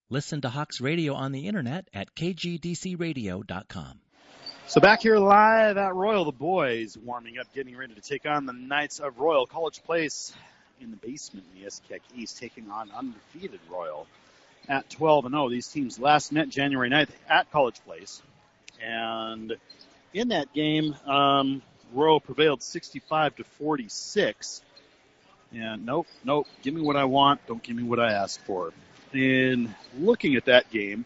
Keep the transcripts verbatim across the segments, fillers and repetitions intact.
Listen to Hawks Radio on the internet at k g d c radio dot com. So back here live at Royal, the boys warming up, getting ready to take on the Knights of Royal. College Place in the basement in the S C A C East, taking on undefeated Royal at twelve and oh. These teams last met January ninth at College Place. And in that game, um, Royal prevailed sixty-five to forty-six. And nope, nope, give me what I want, don't give me what I asked for. In looking at that game,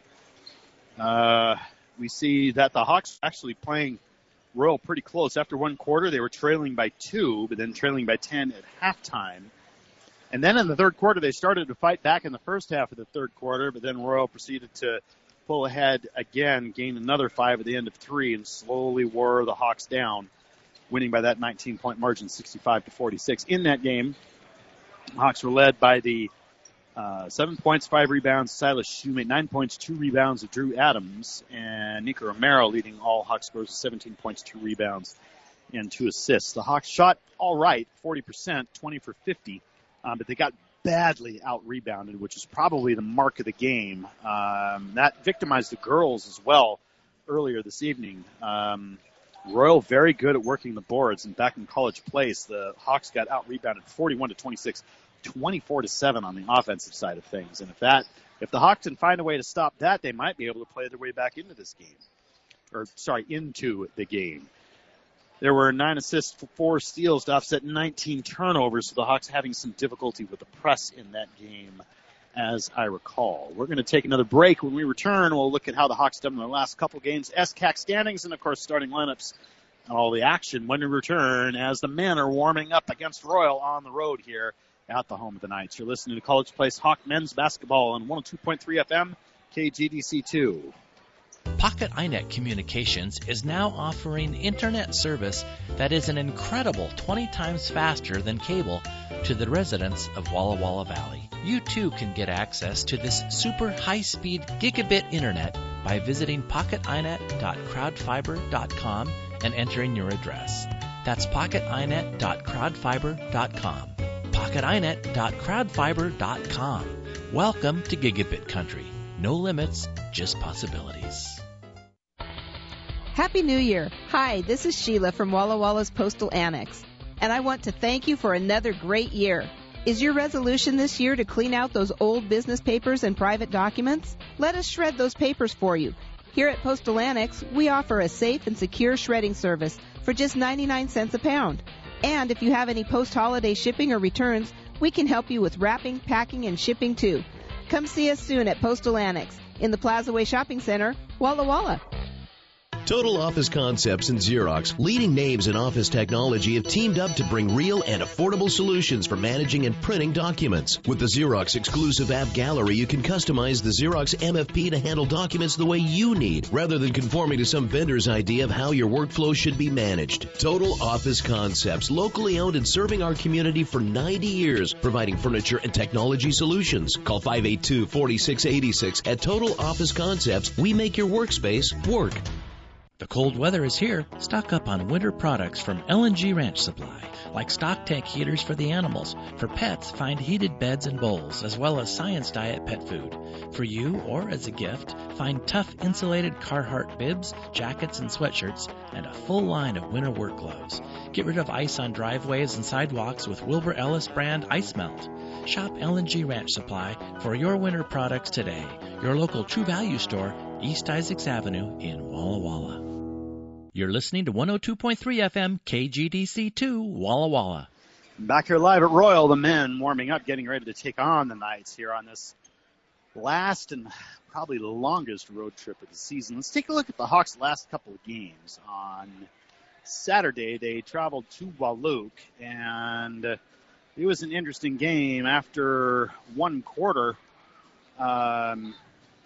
uh, we see that the Hawks are actually playing Royal pretty close. After one quarter, they were trailing by two, but then trailing by ten at halftime. And then in the third quarter, they started to fight back in the first half of the third quarter, but then Royal proceeded to pull ahead again, gain another five at the end of three, and slowly wore the Hawks down, winning by that nineteen-point margin, sixty-five to forty-six. In that game, Hawks were led by the uh, seven points, five rebounds, Silas Shoemate, nine points, two rebounds of Drew Adams, and Nico Romero leading all Hawks scores with seventeen points, two rebounds, and two assists. The Hawks shot all right, forty percent, twenty for fifty, um, but they got badly out-rebounded, which is probably the mark of the game. Um, that victimized the girls as well earlier this evening. Um, Royal very good at working the boards, and back in College Place, the Hawks got out-rebounded forty-one to twenty-six, twenty-four to seven on the offensive side of things. And if that, if the Hawks can find a way to stop that, they might be able to play their way back into this game. Or, sorry, into the game. There were nine assists, four steals to offset nineteen turnovers, so the Hawks having some difficulty with the press in that game, as I recall. We're going to take another break. When we return, we'll look at how the Hawks done in their last couple games, S C A C standings, and, of course, starting lineups and all the action when we return as the men are warming up against Royal on the road here at the home of the Knights. You're listening to College Place Hawk men's basketball on one oh two point three F M, K G D C two. Pocket iNet Communications is now offering internet service that is an incredible twenty times faster than cable to the residents of Walla Walla Valley. You too can get access to this super high-speed gigabit internet by visiting pocket i net dot crowdfiber dot com and entering your address. That's pocket i net dot crowdfiber dot com. pocket i net dot crowdfiber dot com. Welcome to Gigabit Country. No limits, just possibilities. Happy New Year. Hi, this is Sheila from Walla Walla's Postal Annex, and I want to thank you for another great year. Is your resolution this year to clean out those old business papers and private documents? Let us shred those papers for you. Here at Postal Annex, we offer a safe and secure shredding service for just ninety-nine cents a pound. And if you have any post-holiday shipping or returns, we can help you with wrapping, packing, and shipping too. Come see us soon at Postal Annex in the Plaza Way Shopping Center, Walla Walla. Total Office Concepts and Xerox, leading names in office technology, have teamed up to bring real and affordable solutions for managing and printing documents. With the Xerox exclusive app gallery, you can customize the Xerox M F P to handle documents the way you need, rather than conforming to some vendor's idea of how your workflow should be managed. Total Office Concepts, locally owned and serving our community for ninety years, providing furniture and technology solutions. Call five eight two, four six eight six. At Total Office Concepts, we make your workspace work. The cold weather is here. Stock up on winter products from L and G Ranch Supply, like stock tank heaters for the animals. For pets, find heated beds and bowls, as well as Science Diet pet food. For you, or as a gift, find tough insulated Carhartt bibs, jackets, and sweatshirts, and a full line of winter work gloves. Get rid of ice on driveways and sidewalks with Wilbur Ellis brand Ice Melt. Shop L and G Ranch Supply for your winter products today. Your local True Value store, East Isaacs Avenue in Walla Walla. You're listening to one oh two point three F M, K G D C two, Walla Walla. Back here live at Royal, the men warming up, getting ready to take on the Knights here on this last and probably the longest road trip of the season. Let's take a look at the Hawks' last couple of games. On Saturday, they traveled to Wahluke, and it was an interesting game. After one quarter, um,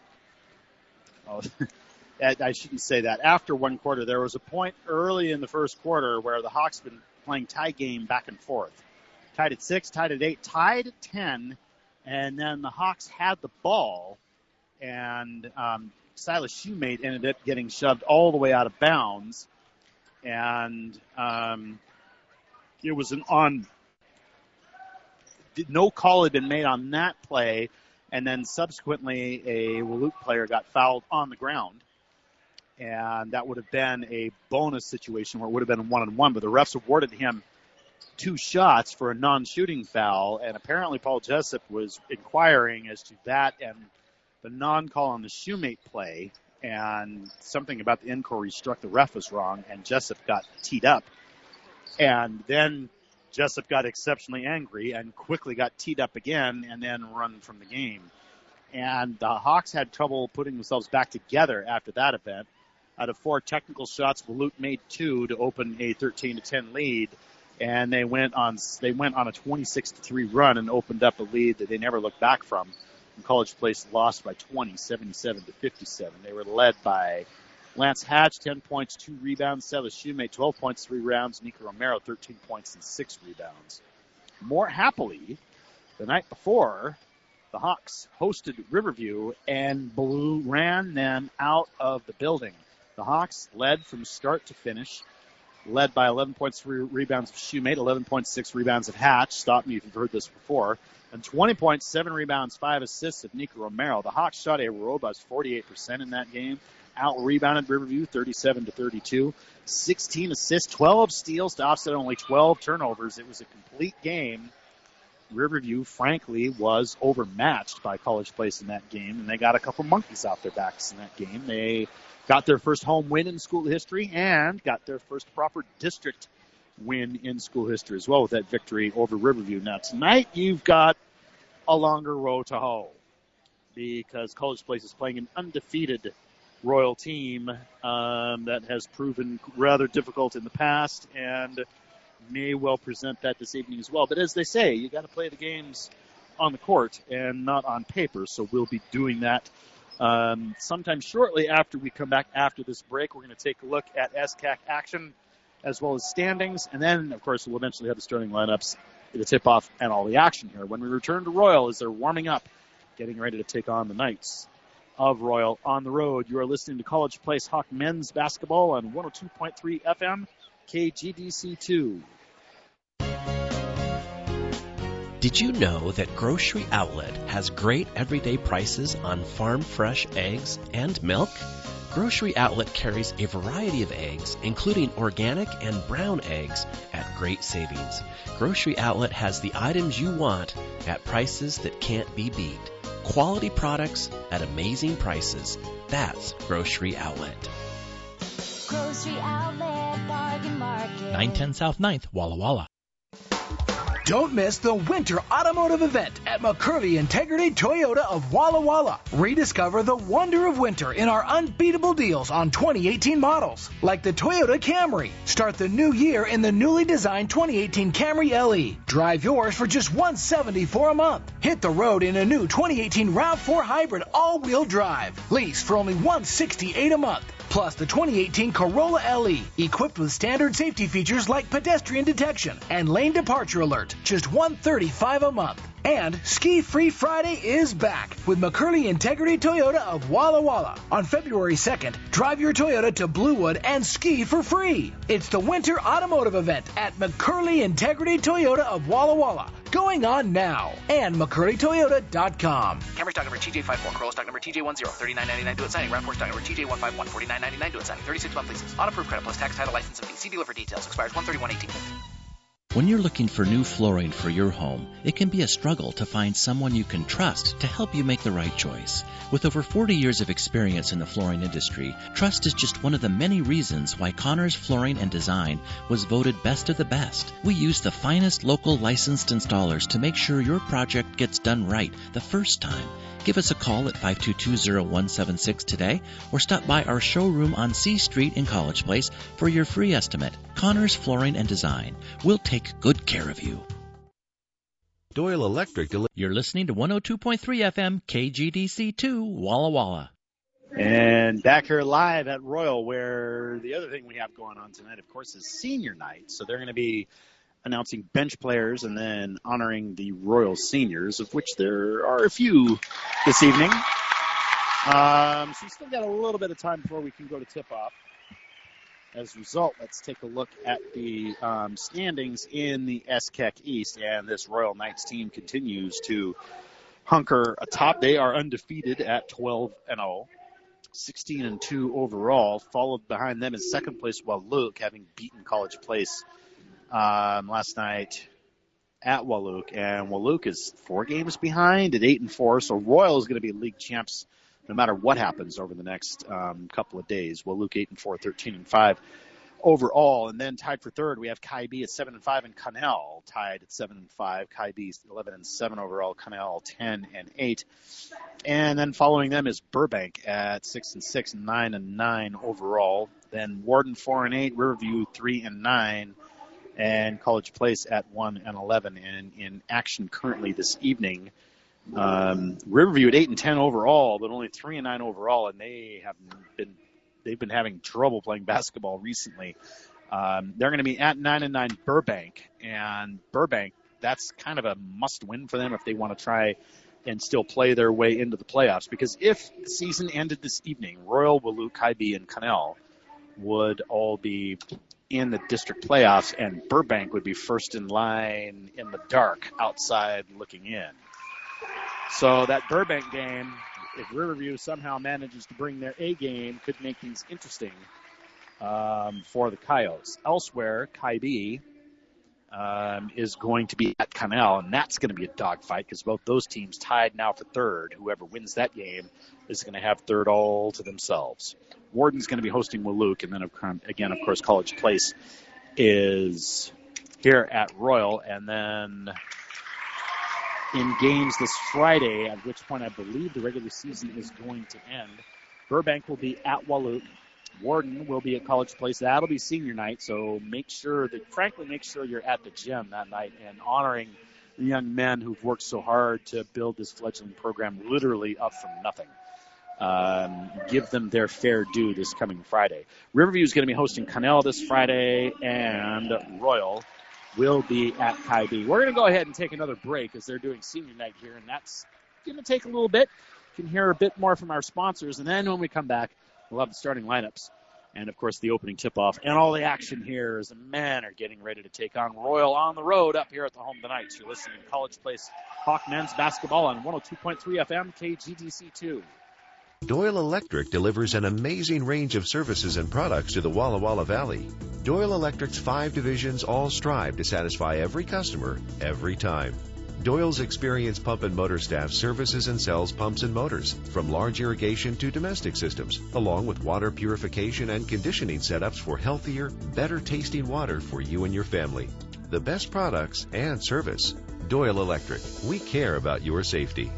oh, I shouldn't say that. After one quarter, there was a point early in the first quarter where the Hawks been playing tie game back and forth. Tied at six, tied at eight, tied at ten, and then the Hawks had the ball, and um, Silas Shoemate ended up getting shoved all the way out of bounds, and um, it was an on. No call had been made on that play, And then subsequently, a Waloot player got fouled on the ground. And that would have been a bonus situation where it would have been one-on-one. But the refs awarded him two shots for a non-shooting foul. And apparently Paul Jessup was inquiring as to that and the non-call on the shoemate play. And something about the inquiry struck the ref was wrong. And Jessup got teed up. And then Jessup got exceptionally angry and quickly got teed up again and then run from the game. And the Hawks had trouble putting themselves back together after that event. Out of four technical shots, Waloot made two to open a thirteen to ten lead, and they went on they went on a twenty-six to three run and opened up a lead that they never looked back from. And College Place lost by twenty, seventy-seven to fifty-seven. They were led by Lance Hatch, ten points, two rebounds. Silas Shoemate, twelve points, three rebounds. Nico Romero, thirteen points and six rebounds. More happily, the night before, the Hawks hosted Riverview and Blue ran them out of the building. The Hawks led from start to finish, led by eleven points, three rebounds of Shoemate, eleven point six rebounds of Hatch. Stop me if you've heard this before. And twenty points, seven rebounds, five assists of Nico Romero. The Hawks shot a robust forty-eight percent in that game. Out-rebounded Riverview thirty-seven to thirty-two. sixteen assists, twelve steals to offset only twelve turnovers. It was a complete game. Riverview, frankly, was overmatched by College Place in that game, and they got a couple monkeys off their backs in that game. They got their first home win in school history and got their first proper district win in school history as well with that victory over Riverview. Now, tonight you've got a longer row to hoe because College Place is playing an undefeated Royal team um, that has proven rather difficult in the past and may well present that this evening as well. But as they say, you got to play the games on the court and not on paper, so we'll be doing that Um, sometime shortly after we come back after this break. We're going to take a look at S C A C action as well as standings. And then, of course, we'll eventually have the starting lineups, the tip-off, and all the action here. When we return to Royal as they're warming up, getting ready to take on the Knights of Royal on the road. You are listening to College Place Hawk men's basketball on one oh two point three F M, K G D C two. Did you know that Grocery Outlet has great everyday prices on farm fresh eggs and milk? Grocery Outlet carries a variety of eggs, including organic and brown eggs, at great savings. Grocery Outlet has the items you want at prices that can't be beat. Quality products at amazing prices. That's Grocery Outlet. Grocery Outlet Bargain Market. nine ten South ninth, Walla Walla. Don't miss the Winter Automotive Event at McCurley Integrity Toyota of Walla Walla. Rediscover the wonder of winter in our unbeatable deals on twenty eighteen models, like the Toyota Camry. Start the new year in the newly designed twenty eighteen Camry L E. Drive yours for just one hundred seventy-four dollars a month. Hit the road in a new twenty eighteen RAV four Hybrid all-wheel drive. Lease for only one hundred sixty-eight dollars a month. Plus the twenty eighteen Corolla L E, equipped with standard safety features like pedestrian detection and lane departure alert, just one hundred thirty-five dollars a month. And Ski Free Friday is back with McCurley Integrity Toyota of Walla Walla. On February second, drive your Toyota to Bluewood and ski for free. It's the Winter Automotive Event at McCurley Integrity Toyota of Walla Walla, going on now. And McCurley Toyota dot com. Camry stock number T J fifty-four, Corolla stock number T J ten, thirty-nine ninety-nine due at signing. RAV four stock number T J one fifty-one, forty-nine ninety-nine due at signing. thirty-six month leases. On approved credit plus tax, title, license, and fee. See dealer for details. Expires one thirty-one eighteen. When you're looking for new flooring for your home, it can be a struggle to find someone you can trust to help you make the right choice. With over forty years of experience in the flooring industry, trust is just one of the many reasons why Connors Flooring and Design was voted best of the best. We use the finest local licensed installers to make sure your project gets done right the first time. Give us a call at five two two, zero one seven six today or stop by our showroom on C Street in College Place for your free estimate. Connors Flooring and Design. We'll take good care of you. Doyle Electric. Del- You're listening to one oh two point three F M, K G D C two, Walla Walla. And back here live at Royal, where the other thing we have going on tonight, of course, is senior night. So they're going to be announcing bench players and then honoring the Royal seniors, of which there are a few this evening. Um, so we still got a little bit of time before we can go to tip-off. As a result, let's take a look at the um, standings in the S C A C East, and this Royal Knights team continues to hunker atop. They are undefeated at twelve and oh, sixteen and two overall. Followed behind them is second place Wahluke, having beaten College Place um, last night at Wahluke. And Wahluke is four games behind at eight and four. So Royal is going to be league champs no matter what happens over the next um, couple of days. Wahluke eight and four, thirteen and five. Overall, and then tied for third, we have Kaibi at seven and five, and Connell tied at seven and five. Kaibi eleven and seven overall, Connell ten and eight, and then following them is Burbank at six and six, nine and nine overall. Then Warden four and eight, Riverview three and nine, and College Place at one and eleven. And in action currently this evening, um, Riverview at eight and ten overall, but only three and nine overall, and they have been. They've been having trouble playing basketball recently. Um, they're going to be at nine and nine Burbank, and Burbank, that's kind of a must-win for them if they want to try and still play their way into the playoffs. Because if the season ended this evening, Royal, Wahluke, Kaibi, and Connell would all be in the district playoffs, and Burbank would be first in line in the dark outside looking in. So that Burbank game, if Riverview somehow manages to bring their A game, could make things interesting um, for the Coyotes. Elsewhere, Kaibi um, is going to be at Connell, and that's going to be a dogfight because both those teams tied now for third. Whoever wins that game is going to have third all to themselves. Warden's going to be hosting Wahluke, and then again, of course, College Place is here at Royal, and then in games this Friday, at which point I believe the regular season is going to end. Burbank will be at Wahluke. Warden will be at College Place. That'll be senior night, so make sure that, frankly, make sure you're at the gym that night and honoring the young men who've worked so hard to build this fledgling program literally up from nothing. Um, give them their fair due this coming Friday. Riverview is going to be hosting Connell this Friday, and Royal will be at Kaibi. We're going to go ahead and take another break as they're doing senior night here, and that's going to take a little bit. You can hear a bit more from our sponsors, and then when we come back, we'll have the starting lineups and, of course, the opening tip-off and all the action here as the men are getting ready to take on Royal on the road up here at the home tonight. You're listening to College Place Hawk Men's Basketball on one oh two point three F M, K G D C two. Doyle Electric delivers an amazing range of services and products to the Walla Walla Valley. Doyle Electric's five divisions all strive to satisfy every customer, every time. Doyle's experienced pump and motor staff services and sells pumps and motors, from large irrigation to domestic systems, along with water purification and conditioning setups for healthier, better tasting water for you and your family. The best products and service. Doyle Electric. We care about your safety.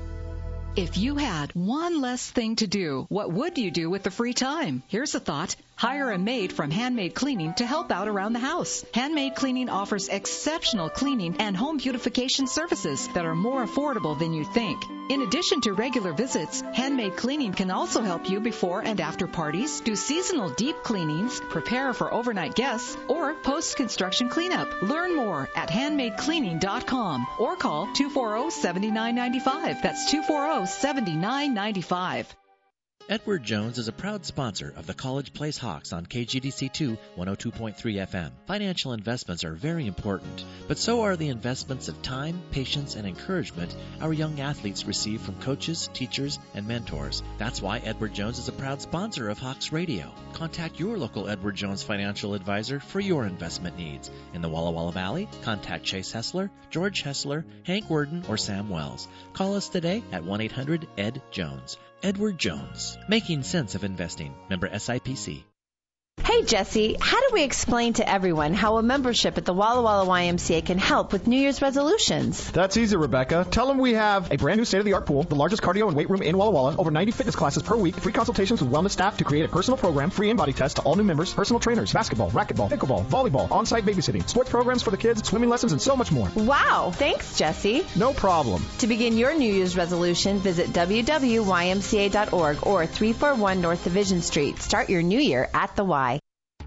If you had one less thing to do, what would you do with the free time? Here's a thought. Hire a maid from Handmade Cleaning to help out around the house. Handmade Cleaning offers exceptional cleaning and home beautification services that are more affordable than you think. In addition to regular visits, Handmade Cleaning can also help you before and after parties, do seasonal deep cleanings, prepare for overnight guests, or post-construction cleanup. Learn more at handmade cleaning dot com or call two four zero, seven nine nine five. That's two four zero, seven nine nine five. Edward Jones is a proud sponsor of the College Place Hawks on K G D C two, one oh two point three F M. Financial investments are very important, but so are the investments of time, patience, and encouragement our young athletes receive from coaches, teachers, and mentors. That's why Edward Jones is a proud sponsor of Hawks Radio. Contact your local Edward Jones financial advisor for your investment needs. In the Walla Walla Valley, contact Chase Hessler, George Hessler, Hank Worden, or Sam Wells. Call us today at one eight hundred E D Jones. Edward Jones, making sense of investing. Member S I P C. Hey, Jesse, how do we explain to everyone how a membership at the Walla Walla Y M C A can help with New Year's resolutions? That's easy, Rebecca. Tell them we have a brand new state-of-the-art pool, the largest cardio and weight room in Walla Walla, over ninety fitness classes per week, free consultations with wellness staff to create a personal program, free in-body test to all new members, personal trainers, basketball, racquetball, pickleball, volleyball, on-site babysitting, sports programs for the kids, swimming lessons, and so much more. Wow, thanks, Jesse. No problem. To begin your New Year's resolution, visit w w w dot y m c a dot org or three forty-one North Division Street. Start your new year at the Y.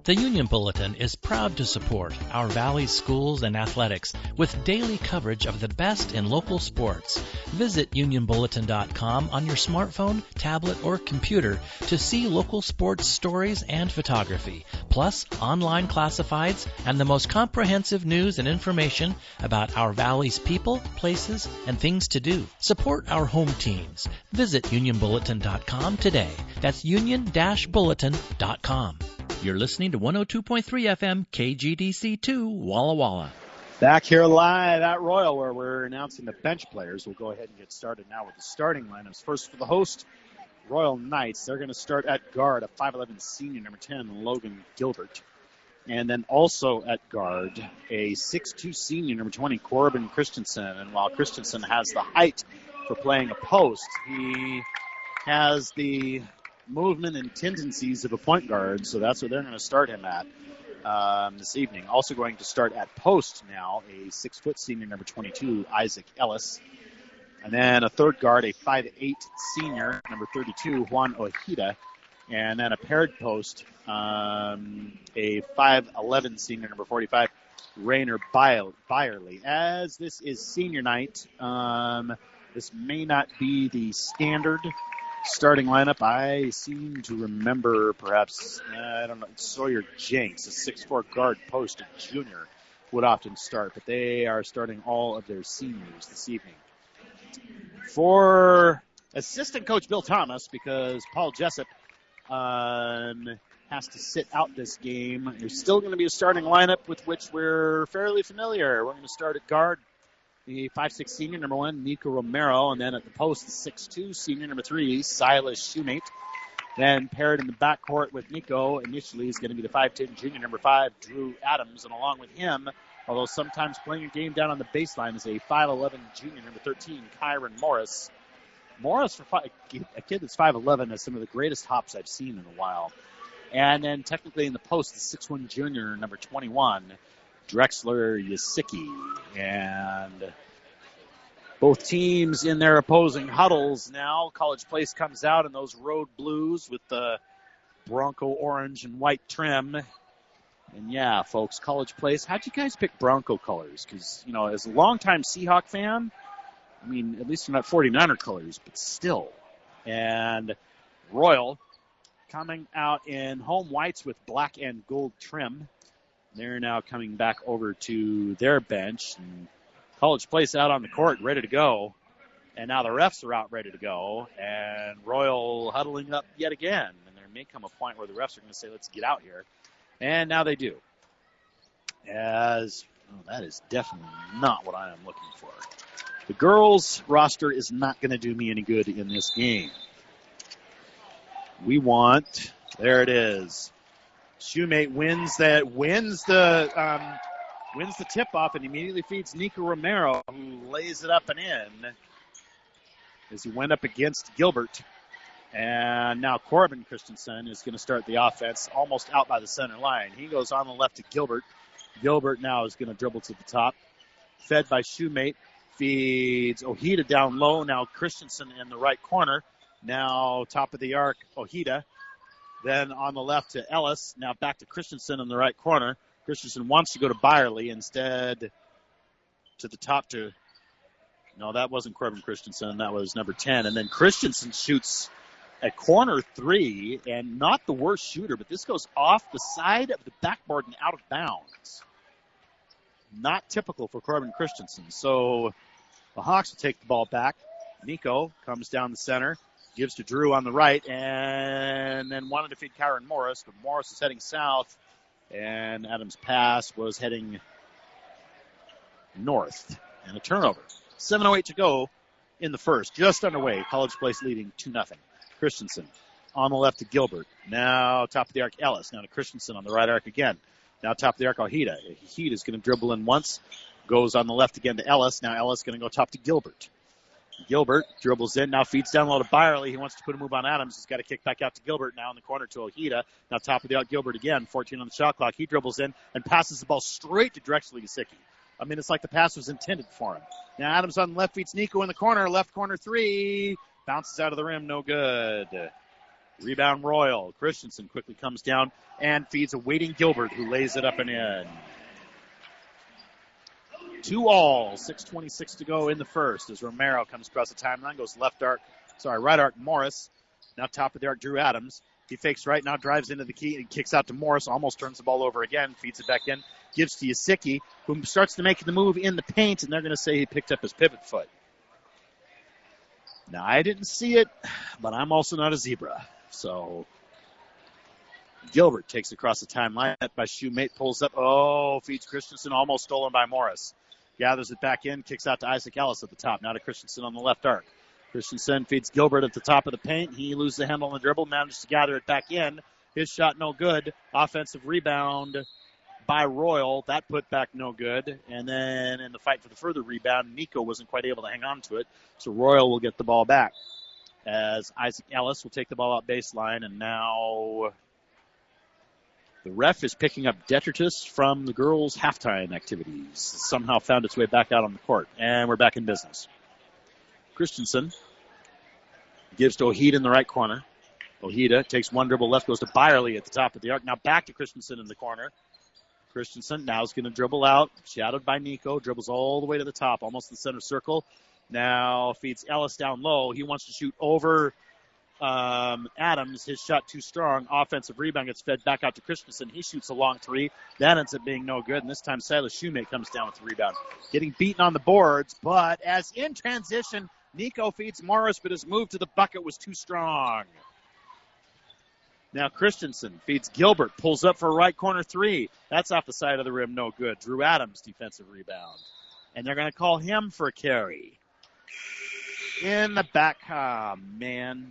The Union Bulletin is proud to support our Valley's schools and athletics with daily coverage of the best in local sports. Visit union bulletin dot com on your smartphone, tablet, or computer to see local sports stories and photography, plus online classifieds and the most comprehensive news and information about our Valley's people, places, and things to do. Support our home teams. Visit union bulletin dot com today. That's union dash bulletin dot com. You're listening to one oh two point three F M K G D C two, Walla Walla. Back here live at Royal where we're announcing the bench players. We'll go ahead and get started now with the starting lineups. First for the host, Royal Knights. They're going to start at guard, a five eleven senior, number ten, Logan Gilbert. And then also at guard, a six two senior, number twenty, Corbin Christensen. And while Christensen has the height for playing a post, he has the movement and tendencies of a point guard, so that's what they're going to start him at um, this evening. Also going to start at post now, a six-foot senior, number twenty-two, Isaac Ellis. And then a third guard, a five eight senior, number thirty-two, Juan Ojeda. And then a paired post, um, a five eleven senior, number forty-five, Rainer Byerly. As this is senior night, um, this may not be the standard starting lineup. I seem to remember perhaps, I don't know, Sawyer Jenks, a six four guard post, a junior, would often start, but they are starting all of their seniors this evening. For assistant coach Bill Thomas, because Paul Jessup um, has to sit out this game, there's still going to be a starting lineup with which we're fairly familiar. We're going to start at guard, the five six senior, number one, Nico Romero. And then at the post, the six two senior, number three, Silas Shoemate. Then paired in the backcourt with Nico initially is going to be the five ten junior, number five, Drew Adams. And along with him, although sometimes playing a game down on the baseline, is a five eleven junior, number thirteen, Kyron Morris. Morris, for five, a kid that's five eleven, has some of the greatest hops I've seen in a while. And then technically in the post, the six one junior, number twenty-one, Drexler Yasicki. And both teams in their opposing huddles now. College Place comes out in those road blues with the Bronco orange and white trim. And yeah, folks, College Place, how'd you guys pick Bronco colors? Because, you know, as a longtime Seahawk fan, I mean, at least they're not forty-niner colors, but still. And Royal coming out in home whites with black and gold trim. They're now coming back over to their bench. And College Place out on the court, ready to go. And now the refs are out ready to go. And Royal huddling up yet again. And there may come a point where the refs are going to say, let's get out here. And now they do. As, oh, that is definitely not what I am looking for. The girls' roster is not going to do me any good in this game. We want, there it is. Shoemate wins that, wins the, um, wins the tip-off and immediately feeds Nico Romero, who lays it up and in as he went up against Gilbert. And now Corbin Christensen is going to start the offense almost out by the center line. He goes on the left to Gilbert. Gilbert now is going to dribble to the top. Fed by Shoemate. Feeds Ojeda down low. Now Christensen in the right corner. Now top of the arc, Ojeda. Then on the left to Ellis. Now back to Christensen in the right corner. Christensen wants to go to Byerly. Instead to the top to, no, that wasn't Corbin Christensen. That was number ten. And then Christensen shoots a corner three, and not the worst shooter, but this goes off the side of the backboard and out of bounds. Not typical for Corbin Christensen. So the Hawks will take the ball back. Nico comes down the center, gives to Drew on the right, and then wanted to feed Kyron Morris, but Morris is heading south, and Adams' pass was heading north. And a turnover. seven oh eight to go in the first. Just underway. College Place leading two nothing. Christensen on the left to Gilbert. Now top of the arc, Ellis. Now to Christensen on the right arc again. Now top of the arc, Ojeda. Ojeda is going to dribble in once. Goes on the left again to Ellis. Now Ellis going to go top to Gilbert. Gilbert dribbles in. Now feeds down low to Byerly. He wants to put a move on Adams. He's got to kick back out to Gilbert. Now in the corner to Ojeda. Now top of the arc, Gilbert again. fourteen on the shot clock. He dribbles in and passes the ball straight to Drexler Yasicki. I mean, it's like the pass was intended for him. Now Adams on the left feeds Nico in the corner. Left corner three. Bounces out of the rim. No good. Rebound Royal. Christensen quickly comes down and feeds a waiting Gilbert, who lays it up and in. Two all, six twenty-six to go in the first as Romero comes across the timeline, goes left arc, sorry, right arc Morris. Now top of the arc, Drew Adams. He fakes right, now drives into the key and kicks out to Morris, almost turns the ball over again, feeds it back in, gives to Yasicki, who starts to make the move in the paint, and they're going to say he picked up his pivot foot. Now, I didn't see it, but I'm also not a zebra. So, Gilbert takes across the timeline by Shoemate, pulls up. Oh, feeds Christensen, almost stolen by Morris. Gathers it back in, kicks out to Isaac Ellis at the top. Now to Christensen on the left arc. Christensen feeds Gilbert at the top of the paint. He loses the handle on the dribble, manages to gather it back in. His shot no good. Offensive rebound by Royal. That put back no good. And then in the fight for the further rebound, Nico wasn't quite able to hang on to it. So Royal will get the ball back as Isaac Ellis will take the ball out baseline. And now the ref is picking up detritus from the girls' halftime activities. Somehow found its way back out on the court. And we're back in business. Christensen gives to Ojeda in the right corner. Ojeda takes one dribble left, goes to Byerly at the top of the arc. Now back to Christensen in the corner. Christensen now is going to dribble out, shadowed by Nico, dribbles all the way to the top, almost the center circle. Now feeds Ellis down low. He wants to shoot over um, Adams. His shot too strong. Offensive rebound gets fed back out to Christensen. He shoots a long three. That ends up being no good. And this time Silas Shoemate comes down with the rebound. Getting beaten on the boards, but as in transition, Nico feeds Morris, but his move to the bucket was too strong. Now Christensen feeds Gilbert, pulls up for a right corner three. That's off the side of the rim, no good. Drew Adams, defensive rebound. And they're going to call him for a carry. In the back, ah, man.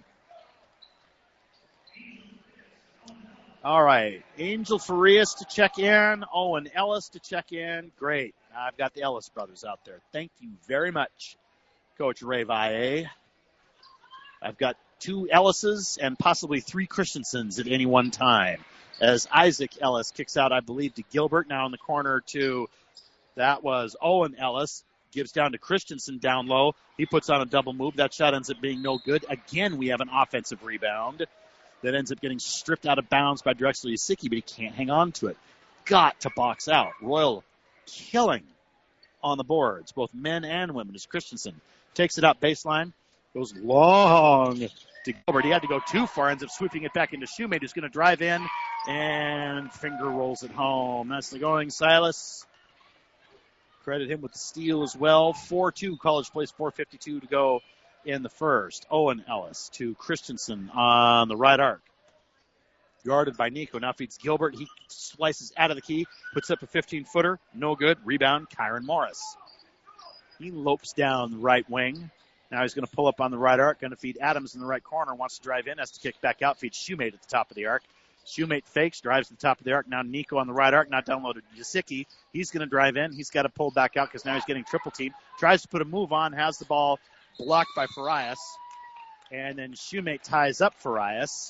All right, Angel Farias to check in, Owen Ellis to check in. Great. I've got the Ellis brothers out there. Thank you very much, Coach Ray Valle. I've got two Ellises and possibly three Christensens at any one time. As Isaac Ellis kicks out, I believe, to Gilbert. Now in the corner to, that was Owen Ellis. Gives down to Christensen down low. He puts on a double move. That shot ends up being no good. Again, we have an offensive rebound that ends up getting stripped out of bounds by Drexler Yasicki, but he can't hang on to it. Got to box out. Royal killing on the boards, both men and women, as Christensen takes it out baseline. Goes long to Gilbert. He had to go too far. Ends up sweeping it back into Shoemate, who's going to drive in and finger rolls it home. That's the going, Silas. Credit him with the steal as well. four two, College Place, four fifty-two to go in the first. Owen Ellis to Christensen on the right arc. Guarded by Nico. Now feeds Gilbert. He slices out of the key. Puts up a fifteen-footer. No good. Rebound, Kyron Morris. He lopes down the right wing. Now he's going to pull up on the right arc. Going to feed Adams in the right corner. Wants to drive in. Has to kick back out. Feeds Shoemate at the top of the arc. Shoemate fakes. Drives to the top of the arc. Now Nico on the right arc. Not downloaded Yasicki. He's going to drive in. He's got to pull back out because now he's getting triple teamed. Tries to put a move on. Has the ball blocked by Farias. And then Shoemate ties up Farias.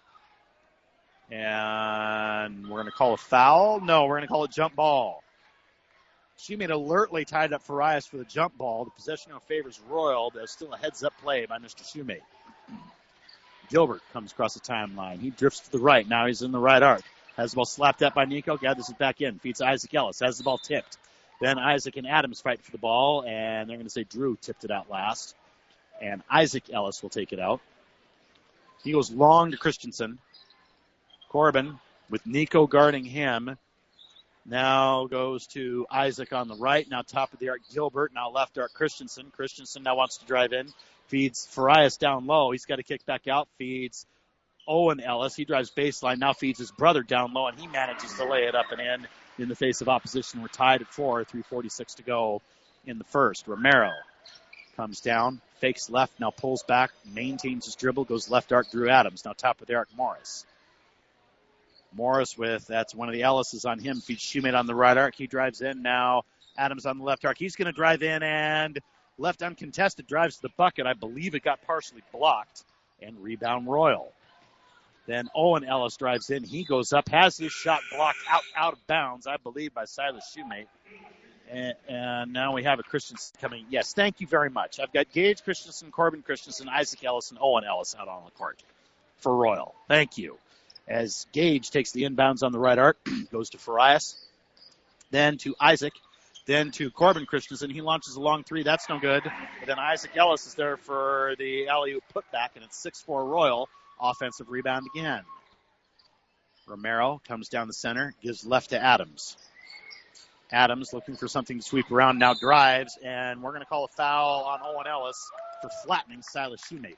And we're going to call a foul. No, we're going to call it jump ball. Shoemate alertly tied up Farias for the jump ball. The possession now favors Royal. There's still a heads-up play by Mister Shoemate. Gilbert comes across the timeline. He drifts to the right. Now he's in the right arc. Has the ball slapped up by Nico. Gathers it back in. Feeds Isaac Ellis. Has the ball tipped. Then Isaac and Adams fight for the ball. And they're going to say Drew tipped it out last. And Isaac Ellis will take it out. He goes long to Christensen. Corbin with Nico guarding him. Now goes to Isaac on the right. Now top of the arc, Gilbert. Now left arc, Christensen. Christensen now wants to drive in. Feeds Farias down low. He's got to kick back out. Feeds Owen Ellis. He drives baseline. Now feeds his brother down low, and he manages to lay it up and in in the face of opposition. We're tied at four, three forty-six to go in the first. Romero comes down, fakes left, now pulls back, maintains his dribble, goes left arc, Drew Adams. Now top of the arc, Morris. Morris with, that's one of the Ellises on him, feeds Shoemate on the right arc. He drives in. Now Adams on the left arc. He's going to drive in and left uncontested, drives to the bucket. I believe it got partially blocked, and rebound Royal. Then Owen Ellis drives in. He goes up, has his shot blocked out, out of bounds, I believe, by Silas Shoemate. And, and now we have a Christensen coming. Yes, thank you very much. I've got Gage Christensen, Corbin Christensen, Isaac Ellis, and Owen Ellis out on the court. for Royal. Thank you. As Gage takes the inbounds on the right arc, goes to Farias, then to Isaac, then to Corbin Christensen. He launches a long three. That's no good. But then Isaac Ellis is there for the alley-oop putback, and it's six four Royal. Offensive rebound again. Romero comes down the center, gives left to Adams. Adams looking for something to sweep around, now drives, and we're going to call a foul on Owen Ellis for flattening Silas Shoemate.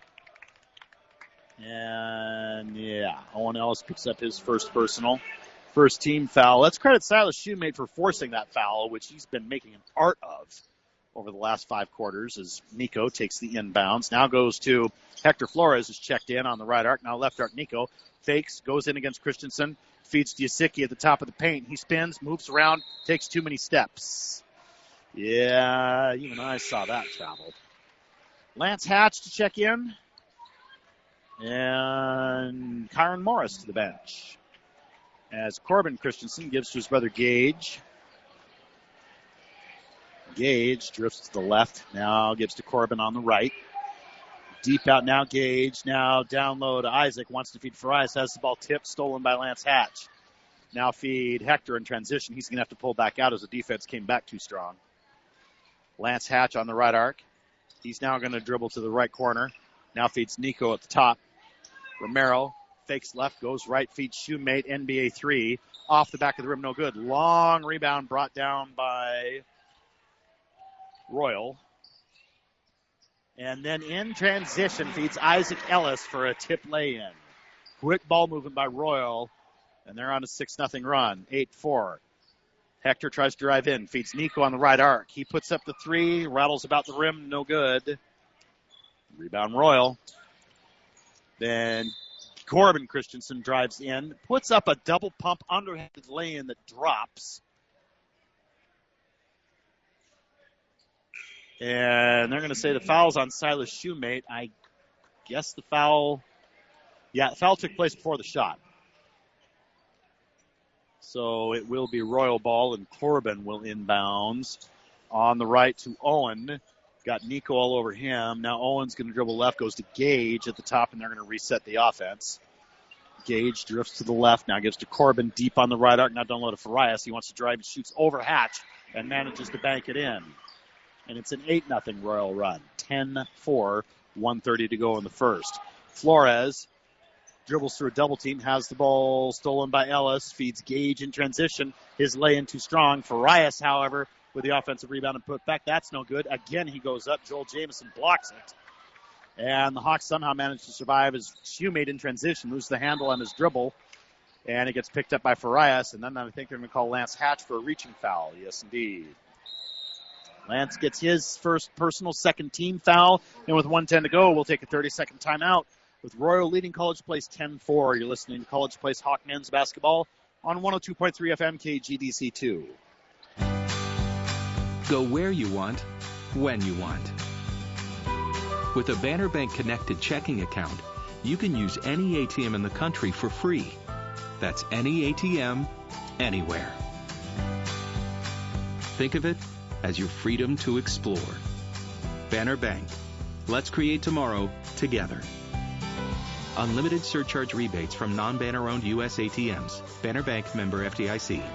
And, yeah, Owen Ellis picks up his first personal, first team foul. Let's credit Silas Shoemate for forcing that foul, which he's been making an art of over the last five quarters as Nico takes the inbounds. Now goes to Hector Flores, who's checked in on the right arc. Now left arc, Nico fakes, goes in against Christensen, feeds to Yasicki at the top of the paint. He spins, moves around, takes too many steps. Yeah, even I saw that travel. Lance Hatch to check in. And Kyron Morris to the bench. As Corbin Christensen gives to his brother Gage. Gage drifts to the left. Now gives to Corbin on the right. Deep out now, Gage. Now down low to Isaac. Wants to feed Farias. Has the ball tipped. Stolen by Lance Hatch. Now feed Hector in transition. He's going to have to pull back out as the defense came back too strong. Lance Hatch on the right arc. He's now going to dribble to the right corner. Now feeds Nico at the top. Romero fakes left, goes right, feeds Shoemate, N B A three. Off the back of the rim, no good. Long rebound brought down by Royal. And then in transition feeds Isaac Ellis for a tip lay-in. Quick ball movement by Royal, and they're on a six nothing run, eight four. Hector tries to drive in, feeds Nico on the right arc. He puts up the three, rattles about the rim, no good. Rebound Royal. Then Corbin Christensen drives in, puts up a double pump underhanded lay-in that drops. And they're going to say the foul's on Silas Shoemate. I guess the foul, yeah, the foul took place before the shot. So it will be Royal ball, and Corbin will inbounds on the right to Owen. Got Nico all over him. Now Owen's going to dribble left, goes to Gage at the top, and they're going to reset the offense. Gage drifts to the left, now gives to Corbin deep on the right arc. Now down low to Farias. He wants to drive and shoots over Hatch and manages to bank it in. And it's an eight nothing Royal run. ten four, one thirty to go in the first. Flores dribbles through a double team, has the ball stolen by Ellis, feeds Gage in transition. His lay-in too strong. Farias, however, with the offensive rebound and put back. That's no good. Again, he goes up. Joel Jamison blocks it. And the Hawks somehow manage to survive as Shoemate in transition moves the handle on his dribble. And it gets picked up by Farias. And then I think they're going to call Lance Hatch for a reaching foul. Yes, indeed. Lance gets his first personal second team foul. And with one ten to go, we'll take a thirty-second timeout with Royal leading College Place ten four. You're listening to College Place Hawk men's basketball on one oh two point three F M K G D C two. Go where you want, when you want. With a Banner Bank connected checking account, you can use any A T M in the country for free. That's any A T M, anywhere. Think of it as your freedom to explore. Banner Bank. Let's create tomorrow together. Unlimited surcharge rebates from non-Banner owned U S A T Ms. Banner Bank, member F D I C.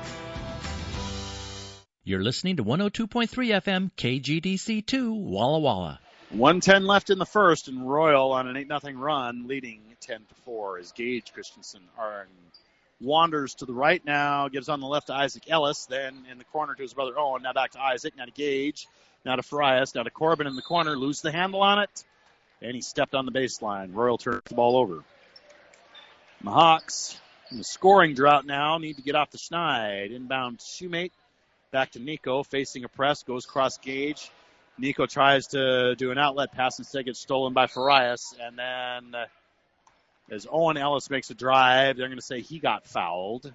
You're listening to one oh two point three F M K G D C two, Walla Walla. one ten left in the first, and Royal on an eight nothing run, leading ten to four as Gage Christensen are wanders to the right now, gives on the left to Isaac Ellis, then in the corner to his brother Owen, now back to Isaac, now to Gage, now to Farias, now to Corbin in the corner, lose the handle on it, and he stepped on the baseline. Royal turns the ball over. The Hawks, in the scoring drought now, need to get off the schneid. Inbound Shoemate, back to Nico, facing a press, goes cross Gage. Nico tries to do an outlet pass, instead gets stolen by Farias, and then uh, as Owen Ellis makes a drive, they're going to say he got fouled.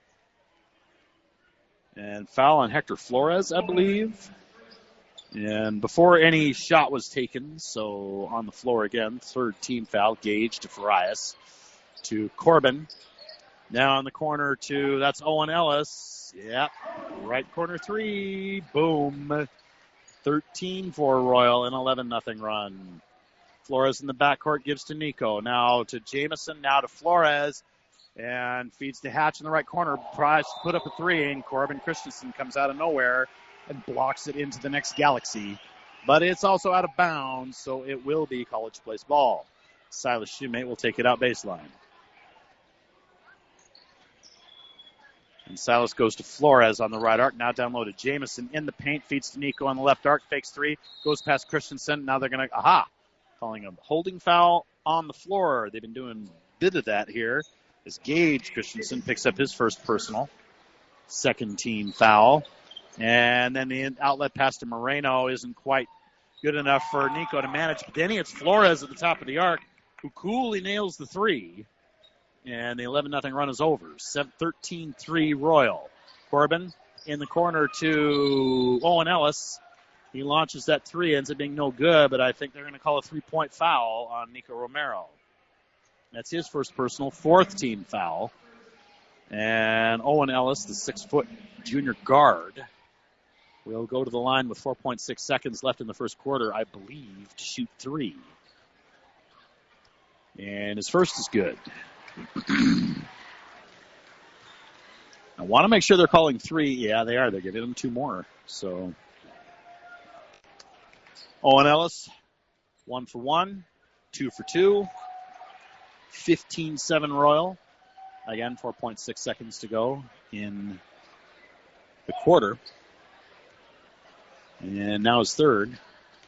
And foul on Hector Flores, I believe. And before any shot was taken, so on the floor again, third team foul, Gage to Farias, to Corbin. Now in the corner to, that's Owen Ellis. Yep, right corner three, boom. thirteen for Royal, an eleven nothing run. Flores in the backcourt gives to Nico. Now to Jamison, now to Flores, and feeds to Hatch in the right corner. Tries to put up a three, and Corbin Christensen comes out of nowhere and blocks it into the next Galaxy. But it's also out of bounds, so it will be College Place ball. Silas Shoemate will take it out baseline. And Silas goes to Flores on the right arc. Now down low to Jamison in the paint. Feeds to Nico on the left arc. Fakes three. Goes past Christensen. Now they're going to, aha, calling a holding foul on the floor. They've been doing a bit of that here as Gage Christensen picks up his first personal. Second team foul. And then the outlet pass to Moreno isn't quite good enough for Nico to manage. But then it's Flores at the top of the arc who coolly nails the three. And the eleven nothing run is over. thirteen three Royal. Corbin in the corner to Owen Ellis. He launches that three, ends up being no good, but I think they're going to call a three-point foul on Nico Romero. That's his first personal, fourth team foul. And Owen Ellis, the six-foot junior guard, will go to the line with four point six seconds left in the first quarter, I believe, to shoot three. And his first is good. I want to make sure they're calling three. Yeah, they are. They're giving him two more. So Owen Ellis, one for one, two for two, fifteen seven Royal. Again, four point six seconds to go in the quarter. And now his third.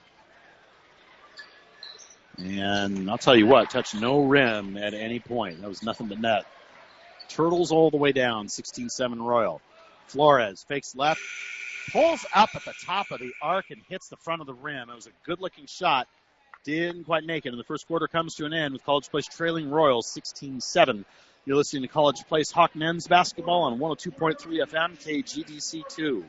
And I'll tell you what, touched no rim at any point. That was nothing but net. Turtles all the way down, sixteen seven Royal. Flores fakes left, pulls up at the top of the arc and hits the front of the rim. It was a good-looking shot. Didn't quite make it. And the first quarter comes to an end with College Place trailing Royal sixteen seven. You're listening to College Place Hawk men's basketball on one oh two point three F M, K G D C two.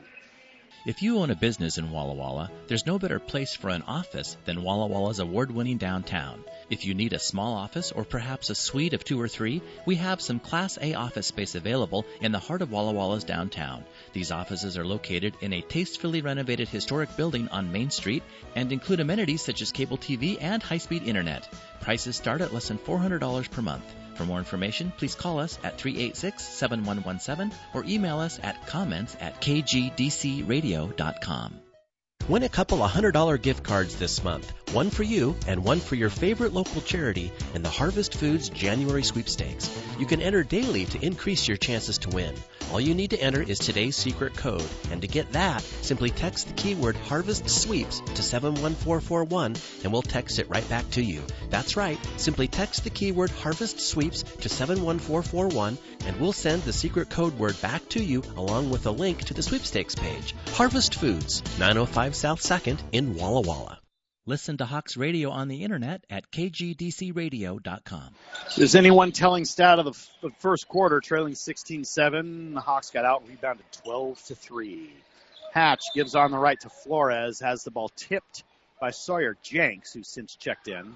If you own a business in Walla Walla, there's no better place for an office than Walla Walla's award-winning downtown. If you need a small office or perhaps a suite of two or three, we have some Class A office space available in the heart of Walla Walla's downtown. These offices are located in a tastefully renovated historic building on Main Street and include amenities such as cable T V and high-speed internet. Prices start at less than four hundred dollars per month. For more information, please call us at three eight six, seven one one seven or email us at comments at k g d c radio dot com. Win a couple of one hundred dollars gift cards this month, one for you and one for your favorite local charity in the Harvest Foods January Sweepstakes. You can enter daily to increase your chances to win. All you need to enter is today's secret code, and to get that, simply text the keyword Harvest Sweeps to seven one four four one, and we'll text it right back to you. That's right, simply text the keyword Harvest Sweeps to seven one four four one, and we'll send the secret code word back to you along with a link to the sweepstakes page. Harvest Foods, nine oh five South second in Walla Walla. Listen to Hawks Radio on the internet at k g d c radio dot com. Is anyone telling stat of the, f- the first quarter, trailing sixteen seven? The Hawks got out, rebounded twelve to three. Hatch gives on the right to Flores, has the ball tipped by Sawyer Jenks, who's since checked in,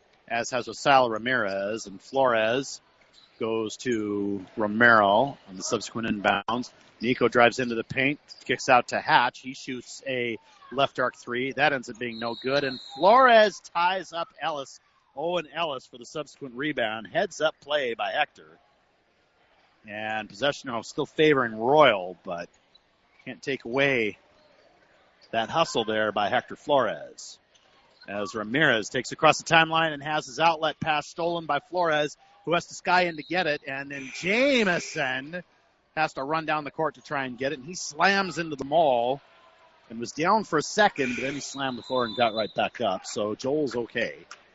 as has Osala Ramirez, and Flores goes to Romero on the subsequent inbounds. Nico drives into the paint, kicks out to Hatch. He shoots a left arc three. That ends up being no good. And Flores ties up Ellis, Owen Ellis, for the subsequent rebound. Heads up play by Hector. And possession now still favoring Royal, but can't take away that hustle there by Hector Flores. As Ramirez takes across the timeline and has his outlet pass stolen by Flores, who has to sky in to get it. And then Jamison has to run down the court to try and get it. And he slams into the maul and was down for a second, but then he slammed the floor and got right back up. So Joel's okay.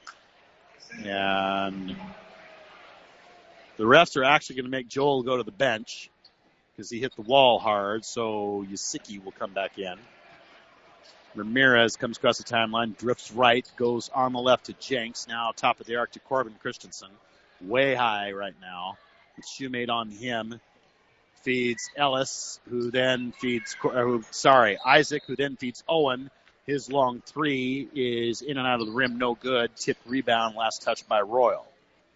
And the refs are actually going to make Joel go to the bench because he hit the wall hard. So Yasicki will come back in. Ramirez comes across the timeline, drifts right, goes on the left to Jenks. Now top of the arc to Corbin Christensen. Way high right now. With Shoemate on him. Feeds Ellis, who then feeds, uh, sorry, Isaac, who then feeds Owen. His long three is in and out of the rim, no good. Tip rebound, last touch by Royal.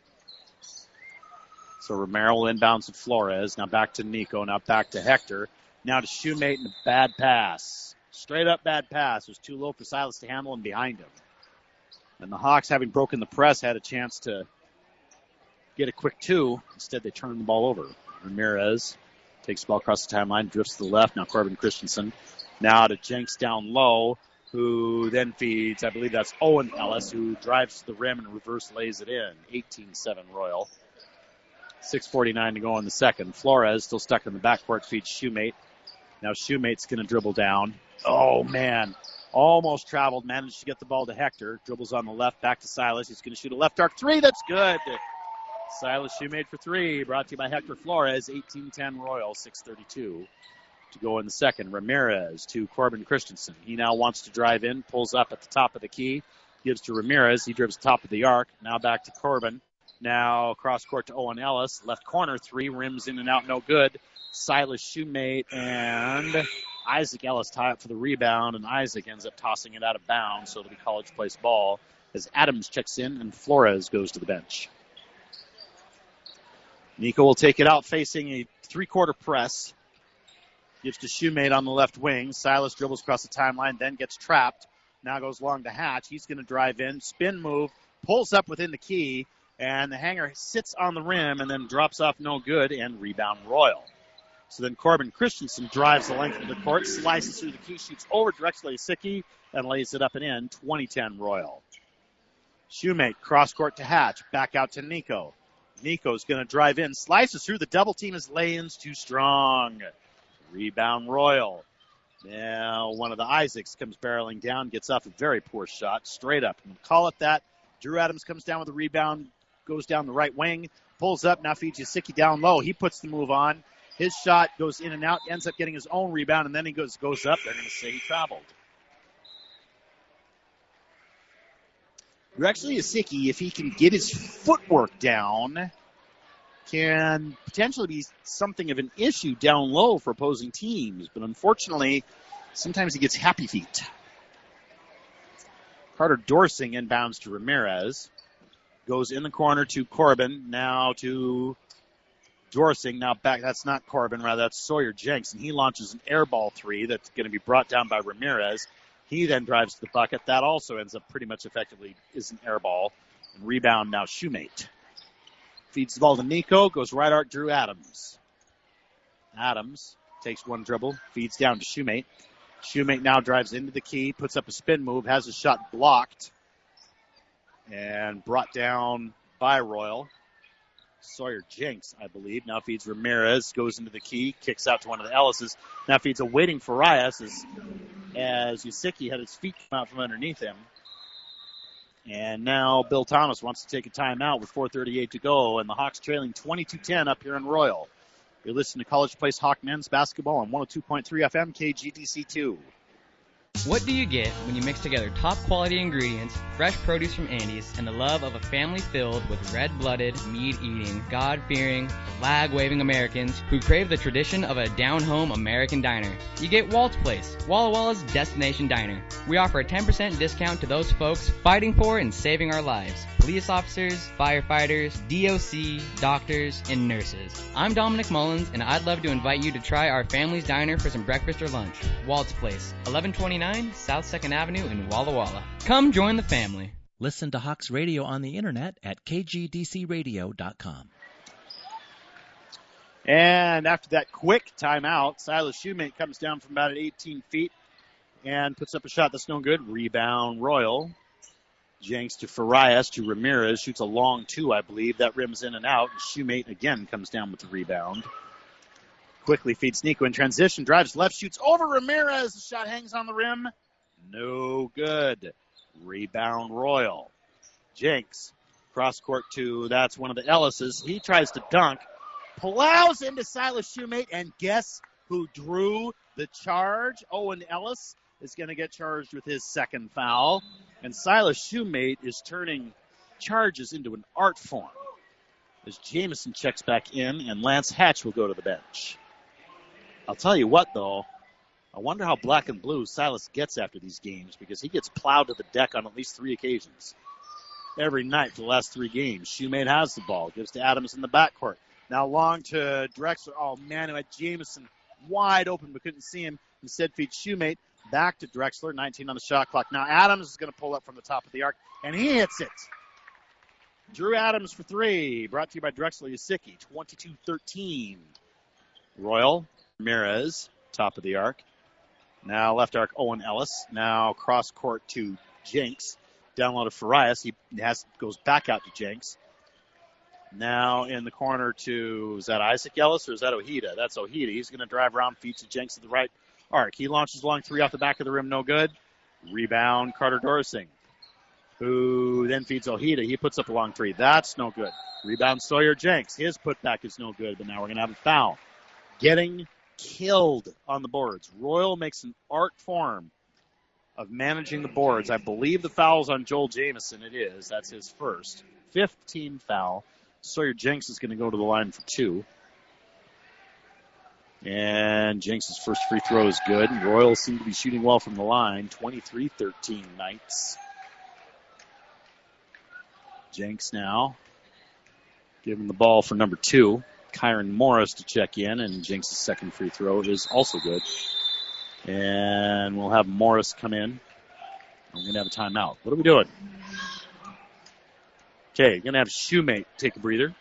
So Romero will inbounds to Flores. Now back to Nico. Now back to Hector. Now to Shoemate and a bad pass. Straight up bad pass. It was too low for Silas to handle him behind him. And the Hawks, having broken the press, had a chance to get a quick two. Instead, they turned the ball over. Ramirez takes the ball across the timeline, drifts to the left. Now Corbin Christensen. Now to Jenks down low, who then feeds, I believe that's Owen Ellis, who drives to the rim and reverse lays it in. eighteen seven Royal. six forty-nine to go in the second. Flores still stuck in the backcourt, feeds Shoemate. Now Shoemate's going to dribble down. Oh, man. Almost traveled, managed to get the ball to Hector. Dribbles on the left, back to Silas. He's going to shoot a left arc three. That's good. Silas Shoemate for three. Brought to you by Hector Flores. eighteen ten Royal, six thirty-two to go in the second. Ramirez to Corbin Christensen. He now wants to drive in, pulls up at the top of the key, gives to Ramirez. He dribbles top of the arc. Now back to Corbin. Now cross court to Owen Ellis. Left corner three, rims in and out, no good. Silas Shoemate and Isaac Ellis tie up for the rebound, and Isaac ends up tossing it out of bounds, so it'll be College Place ball as Adams checks in and Flores goes to the bench. Nico will take it out facing a three-quarter press. Gives to Shoemate on the left wing. Silas dribbles across the timeline, then gets trapped. Now goes long to Hatch. He's going to drive in, spin move, pulls up within the key, and the hanger sits on the rim and then drops off no good, and rebound Royal. So then Corbin Christensen drives the length of the court, slices through the key, shoots over, directs Leisicki, and lays it up and in. twenty ten Royal. Shoemate, cross court to Hatch, back out to Nico. Nico's going to drive in, slices through. The double team is lay-ins too strong. Rebound Royal. Now one of the Isaacs comes barreling down, gets off a very poor shot, straight up. And call it that. Drew Adams comes down with the rebound, goes down the right wing, pulls up, now feeds Leisicki down low. He puts the move on. His shot goes in and out, ends up getting his own rebound, and then he goes goes up. They're going to say he traveled. Actually, Leisicki, if he can get his footwork down, can potentially be something of an issue down low for opposing teams. But unfortunately, sometimes he gets happy feet. Carter Dorsing inbounds to Ramirez. Goes in the corner to Corbin. Now to Dorsing. Now back. That's not Corbin. Rather, that's Sawyer Jenks. And he launches an air ball three that's going to be brought down by Ramirez. He then drives to the bucket. That also ends up pretty much effectively is an air ball. And rebound now Shoemate. Feeds the ball to Nico. Goes right arc Drew Adams. Adams takes one dribble. Feeds down to Shoemate. Shoemate now drives into the key. Puts up a spin move. Has a shot blocked. And brought down by Royal. Sawyer Jenks, I believe. Now feeds Ramirez. Goes into the key. Kicks out to one of the Ellises. Now feeds a waiting Farias as, as Leisicki had his feet come out from underneath him. And now Bill Thomas wants to take a timeout with four thirty-eight to go. And the Hawks trailing twenty-two ten up here in Royal. You're listening to College Place Hawk men's basketball on one oh two point three F M K G D C two. What do you get when you mix together top quality ingredients, fresh produce from Andy's, and the love of a family filled with red-blooded, meat-eating, God-fearing, flag-waving Americans who crave the tradition of a down-home American diner? You get Walt's Place, Walla Walla's destination diner. We offer a ten percent discount to those folks fighting for and saving our lives. Police officers, firefighters, D O C, doctors, and nurses. I'm Dominic Mullins, and I'd love to invite you to try our family's diner for some breakfast or lunch. Walt's Place, eleven twenty-nine South second Avenue in Walla Walla. Come join the family. Listen to Hawks Radio on the internet at k g d c radio dot com. And after that quick timeout, Silas Shoemate comes down from about eighteen feet and puts up a shot that's no good. Rebound Royal. Jenks to Farias to Ramirez. Shoots a long two, I believe. That rims in and out. Shoemate again comes down with the rebound. Quickly feeds Nico in transition. Drives left. Shoots over Ramirez. The shot hangs on the rim. No good. Rebound Royal. Jenks. Cross court to, that's one of the Ellises. He tries to dunk. Plows into Silas Shoemate. And guess who drew the charge? Owen Ellis is going to get charged with his second foul. And Silas Shoemate is turning charges into an art form. As Jamison checks back in, and Lance Hatch will go to the bench. I'll tell you what, though. I wonder how black and blue Silas gets after these games, because he gets plowed to the deck on at least three occasions. Every night for the last three games. Shoemate has the ball. Gives to Adams in the backcourt. Now long to Drexler. Oh, man, who had Jamison wide open but couldn't see him. Instead feeds Shoemate. back to Drexler, nineteen on the shot clock. Now Adams is going to pull up from the top of the arc, and he hits it. Drew Adams for three, brought to you by Drexler Yasicki, twenty-two thirteen. Royal, Ramirez, top of the arc. Now left arc, Owen Ellis. Now cross court to Jenks. Down low to Farias. He has goes back out to Jenks. Now in the corner to, is that Isaac Ellis or is that Ojeda? That's Ojeda. He's going to drive around, feed to Jenks at the right arc. He launches long three off the back of the rim, no good. Rebound, Carter Dorsing, who then feeds Ojeda. He puts up a long three. That's no good. Rebound, Sawyer Jenks. His putback is no good, but now we're going to have a foul. Getting killed on the boards. Royal makes an art form of managing the boards. I believe the foul's on Joel Jamison. It is. That's his first. Fifth team foul. Sawyer Jenks is going to go to the line for two. And Jenks' first free throw is good. Royal seem to be shooting well from the line. twenty-three thirteen Knights. Jenks now giving the ball for number two. Kyron Morris to check in, and Jenks' second free throw is also good. And we'll have Morris come in. We're going to have a timeout. What are we doing? Okay, going to have Shoemate take a breather.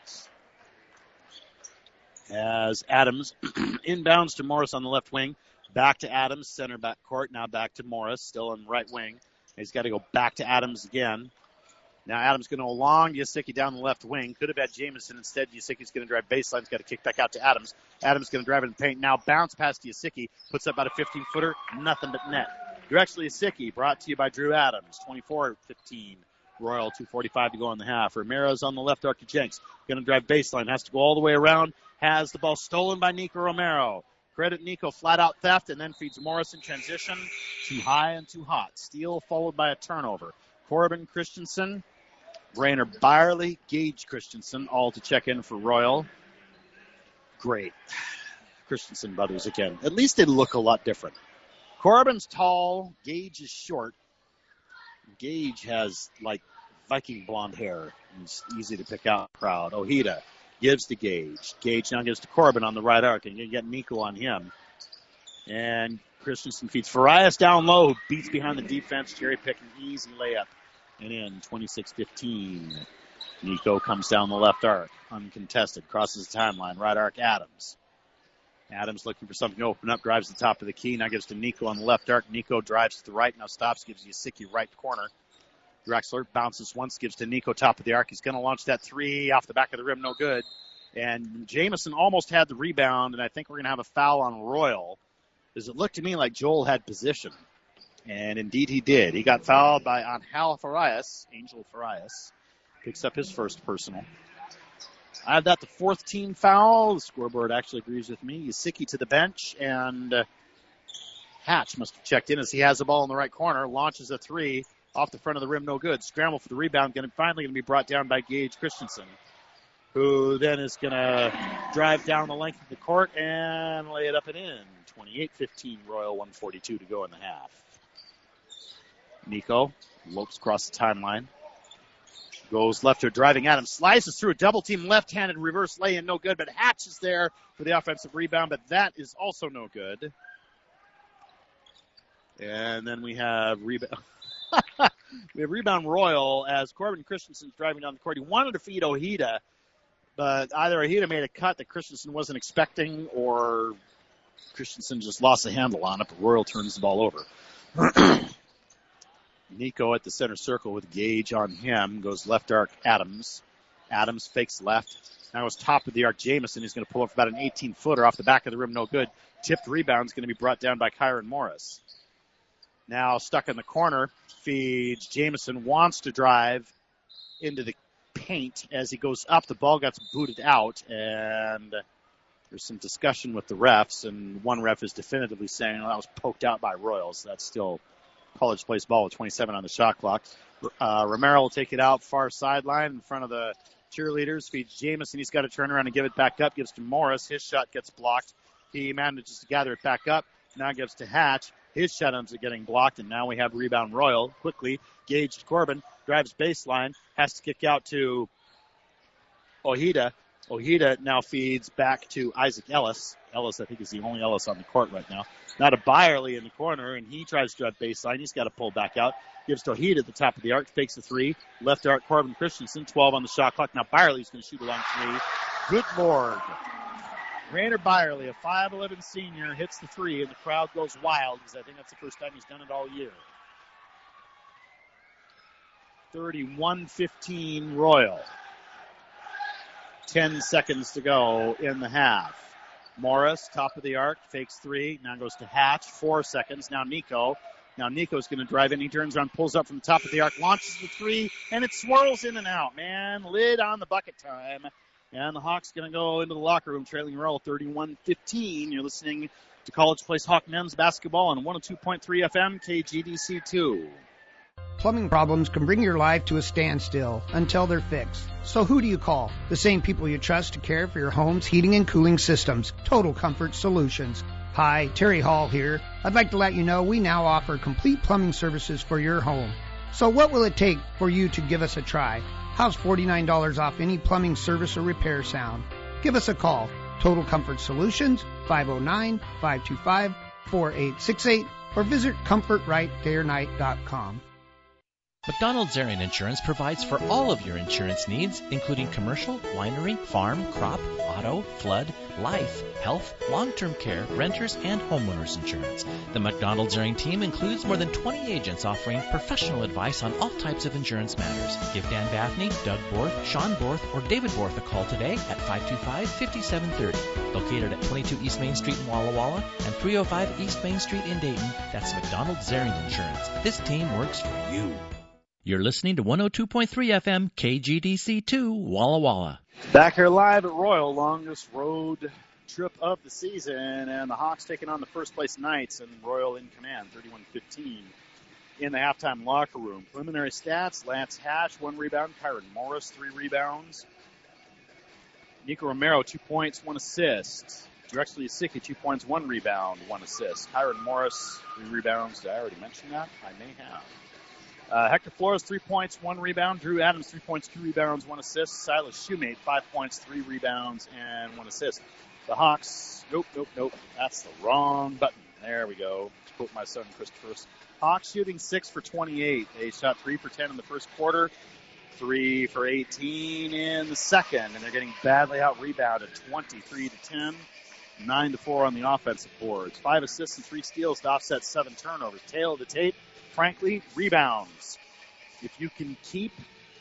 As Adams inbounds to Morris on the left wing. Back to Adams, center back court. Now back to Morris, still on the right wing. He's got to go back to Adams again. Now Adams going to go long. Yasicki down the left wing. Could have had Jamison. Instead, Yasicki's going to drive baseline. He's got to kick back out to Adams. Adams going to drive in the paint. Now bounce past Yasicki. Puts up about a fifteen-footer. Nothing but net. Drexler Yasicki, brought to you by Drew Adams. twenty-four fifteen. Royal, two forty-five to go in the half. Ramirez on the left arc to Jenks. Going to drive baseline. Has to go all the way around. Has the ball stolen by Nico Romero. Credit Nico, flat-out theft, and then feeds Morris in transition. Too high and too hot. Steal followed by a turnover. Corbin Christensen, Rainer Byerly, Gage Christensen, all to check in for Royal. Great. Christensen brothers again. At least they look a lot different. Corbin's tall. Gage is short. Gage has, like, Viking blonde hair. It's easy to pick out the crowd. Ojeda gives to Gage. Gage now gives to Corbin on the right arc, and you get Nico on him. And Christensen feeds Farias down low, who beats behind the defense. Jerry picking easy layup. And in twenty-six fifteen, Nico comes down the left arc, uncontested, crosses the timeline, right arc Adams. Adams looking for something to open up, drives the top of the key, now gives to Nico on the left arc. Nico drives to the right, now stops, gives Yasicki right corner. Drexler bounces once, gives to Nico top of the arc. He's going to launch that three off the back of the rim, no good. And Jamison almost had the rebound, and I think we're going to have a foul on Royal, because it looked to me like Joel had position. And indeed he did. He got fouled by Angel Farias. Angel Farias picks up his first personal. I have that the fourth team foul. The scoreboard actually agrees with me. Yasicki to the bench, and uh, Hatch must have checked in as he has the ball in the right corner. Launches a three off the front of the rim, no good. Scramble for the rebound. Going to finally going to be brought down by Gage Christensen, who then is going to drive down the length of the court and lay it up and in. twenty-eight fifteen Royal, one forty-two to go in the half. Nico lopes across the timeline. Goes left to driving Adams. Slices through a double team left-handed reverse lay-in. No good, but Hatch is there for the offensive rebound, but that is also no good. And then we have rebound. we have rebound Royal as Corbin Christensen's driving down the court. He wanted to feed Ojeda, but either Ojeda made a cut that Christensen wasn't expecting, or Christensen just lost the handle on it, but Royal turns the ball over. Nico at the center circle with Gage on him. Goes left arc Adams. Adams fakes left. Now goes top of the arc Jamison. He's going to pull up about an eighteen-footer off the back of the rim. No good. Tipped rebound is going to be brought down by Kyron Morris. Now stuck in the corner. Feeds Jamison. Wants to drive into the paint. As he goes up, the ball gets booted out. And there's some discussion with the refs. And one ref is definitively saying, oh, that was poked out by Royals. So that's still College place ball with twenty-seven on the shot clock. Uh, Romero will take it out far sideline in front of the cheerleaders. Feeds Jamison. He's got to turn around and give it back up. Gives to Morris. His shot gets blocked. He manages to gather it back up. Now gives to Hatch. His shot ends up getting blocked, and now we have rebound Royal. Quickly, Gage Corbin drives baseline. Has to kick out to Ojeda. Ojeda now feeds back to Isaac Ellis. Ellis, I think, is the only Ellis on the court right now. Now to Byerly in the corner, and he tries to drive baseline. He's got to pull back out. Gives to Ojeda at the top of the arc, fakes the three. Left arc, Corbin Christensen, twelve on the shot clock. Now Byerly's going to shoot a long three. Good Lord. Rainer Byerly, a five eleven senior, hits the three, and the crowd goes wild because I think that's the first time he's done it all year. thirty-one fifteen Royal. Ten seconds to go in the half. Morris, top of the arc, fakes three. Now goes to Hatch, four seconds. Now Nico. Now Nico's going to drive in. He turns around, pulls up from the top of the arc, launches the three, and it swirls in and out, man. Lid on the bucket time. And the Hawks going to go into the locker room trailing Royal thirty-one fifteen. You're listening to College Place Hawk men's basketball on one oh two point three F M, K G D C two. Plumbing problems can bring your life to a standstill until they're fixed. So who do you call? The same people you trust to care for your home's heating and cooling systems. Total Comfort Solutions. Hi, Terry Hall here. I'd like to let you know we now offer complete plumbing services for your home. So what will it take for you to give us a try? How's forty-nine dollars off any plumbing service or repair sound? Give us a call. Total Comfort Solutions, five oh nine, five two five, four eight six eight, or visit comfort right day or night dot com. McDonald's Area Insurance provides for all of your insurance needs, including commercial, winery, farm, crop, auto, flood, life, health, long-term care, renters, and homeowners insurance. The McDonald's Area team includes more than twenty agents offering professional advice on all types of insurance matters. Give Dan Baffney, Doug Borth, Sean Borth, or David Borth a call today at five two five, five seven three zero. Located at twenty-two East Main Street in Walla Walla and three oh five East Main Street in Dayton, that's McDonald's Area Insurance. This team works for you. You're listening to one oh two point three F M, K G D C two, Walla Walla. Back here live at Royal, longest road trip of the season, and the Hawks taking on the first place Knights, and Royal in command, thirty-one fifteen in the halftime locker room. Preliminary stats: Lance Hatch, one rebound. Kyron Morris, three rebounds. Nico Romero, two points, one assist. Drexler Yasicki, two points, one rebound, one assist. Kyron Morris, three rebounds. Did I already mention that? I may have. Uh, Hector Flores, three points, one rebound. Drew Adams, three points, two rebounds, one assist. Silas Shoemate, five points, three rebounds, and one assist. The Hawks, nope, nope, nope. That's the wrong button. There we go. To quote my son, Christopher. Hawks shooting six for twenty-eight. They shot three for ten in the first quarter, three for eighteen in the second, and they're getting badly out-rebounded, twenty-three to ten, nine to four on the offensive boards. Five assists and three steals to offset seven turnovers. Tail of the tape. Frankly, rebounds. If you can keep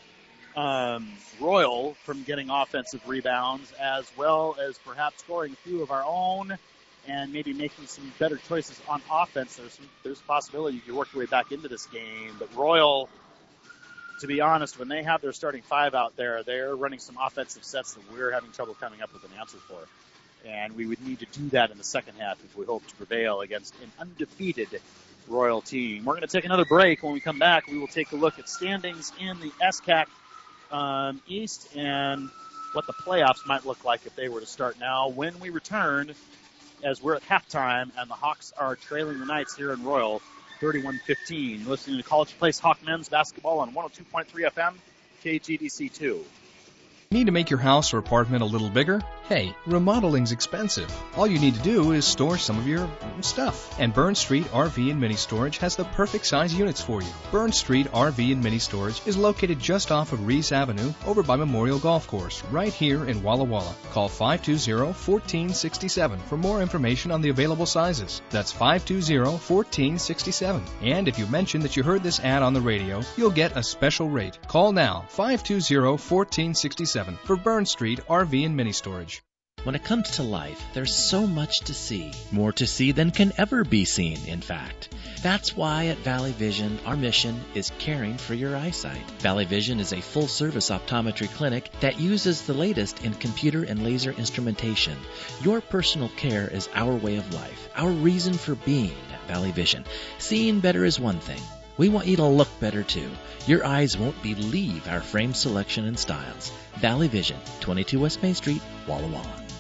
um, Royal from getting offensive rebounds, as well as perhaps scoring a few of our own and maybe making some better choices on offense, there's some, there's a possibility you can work your way back into this game. But Royal, to be honest, when they have their starting five out there, they're running some offensive sets that we're having trouble coming up with an answer for. And we would need to do that in the second half if we hope to prevail against an undefeated Royal team. We're going to take another break. When we come back, we will take a look at standings in the S C A C um, East and what the playoffs might look like if they were to start now. When we return, as we're at halftime and the Hawks are trailing the Knights here in Royal, thirty-one fifteen. Listening to College Place Hawk men's basketball on one oh two point three F M, K G D C two. Need to make your house or apartment a little bigger? Hey, remodeling's expensive. All you need to do is store some of your stuff. And Burn Street R V and Mini Storage has the perfect size units for you. Burn Street R V and Mini Storage is located just off of Reese Avenue over by Memorial Golf Course, right here in Walla Walla. Call five two zero, one four six seven for more information on the available sizes. That's five two zero, one four six seven. And if you mention that you heard this ad on the radio, you'll get a special rate. Call now, five two zero, one four six seven for Burn Street R V and Mini Storage. When it comes to life, there's so much to see. More to see than can ever be seen, in fact. That's why at Valley Vision, our mission is caring for your eyesight. Valley Vision is a full-service optometry clinic that uses the latest in computer and laser instrumentation. Your personal care is our way of life, our reason for being at Valley Vision. Seeing better is one thing. We want you to look better, too. Your eyes won't believe our frame selection and styles. Valley Vision, twenty-two West Main Street, Walla Walla.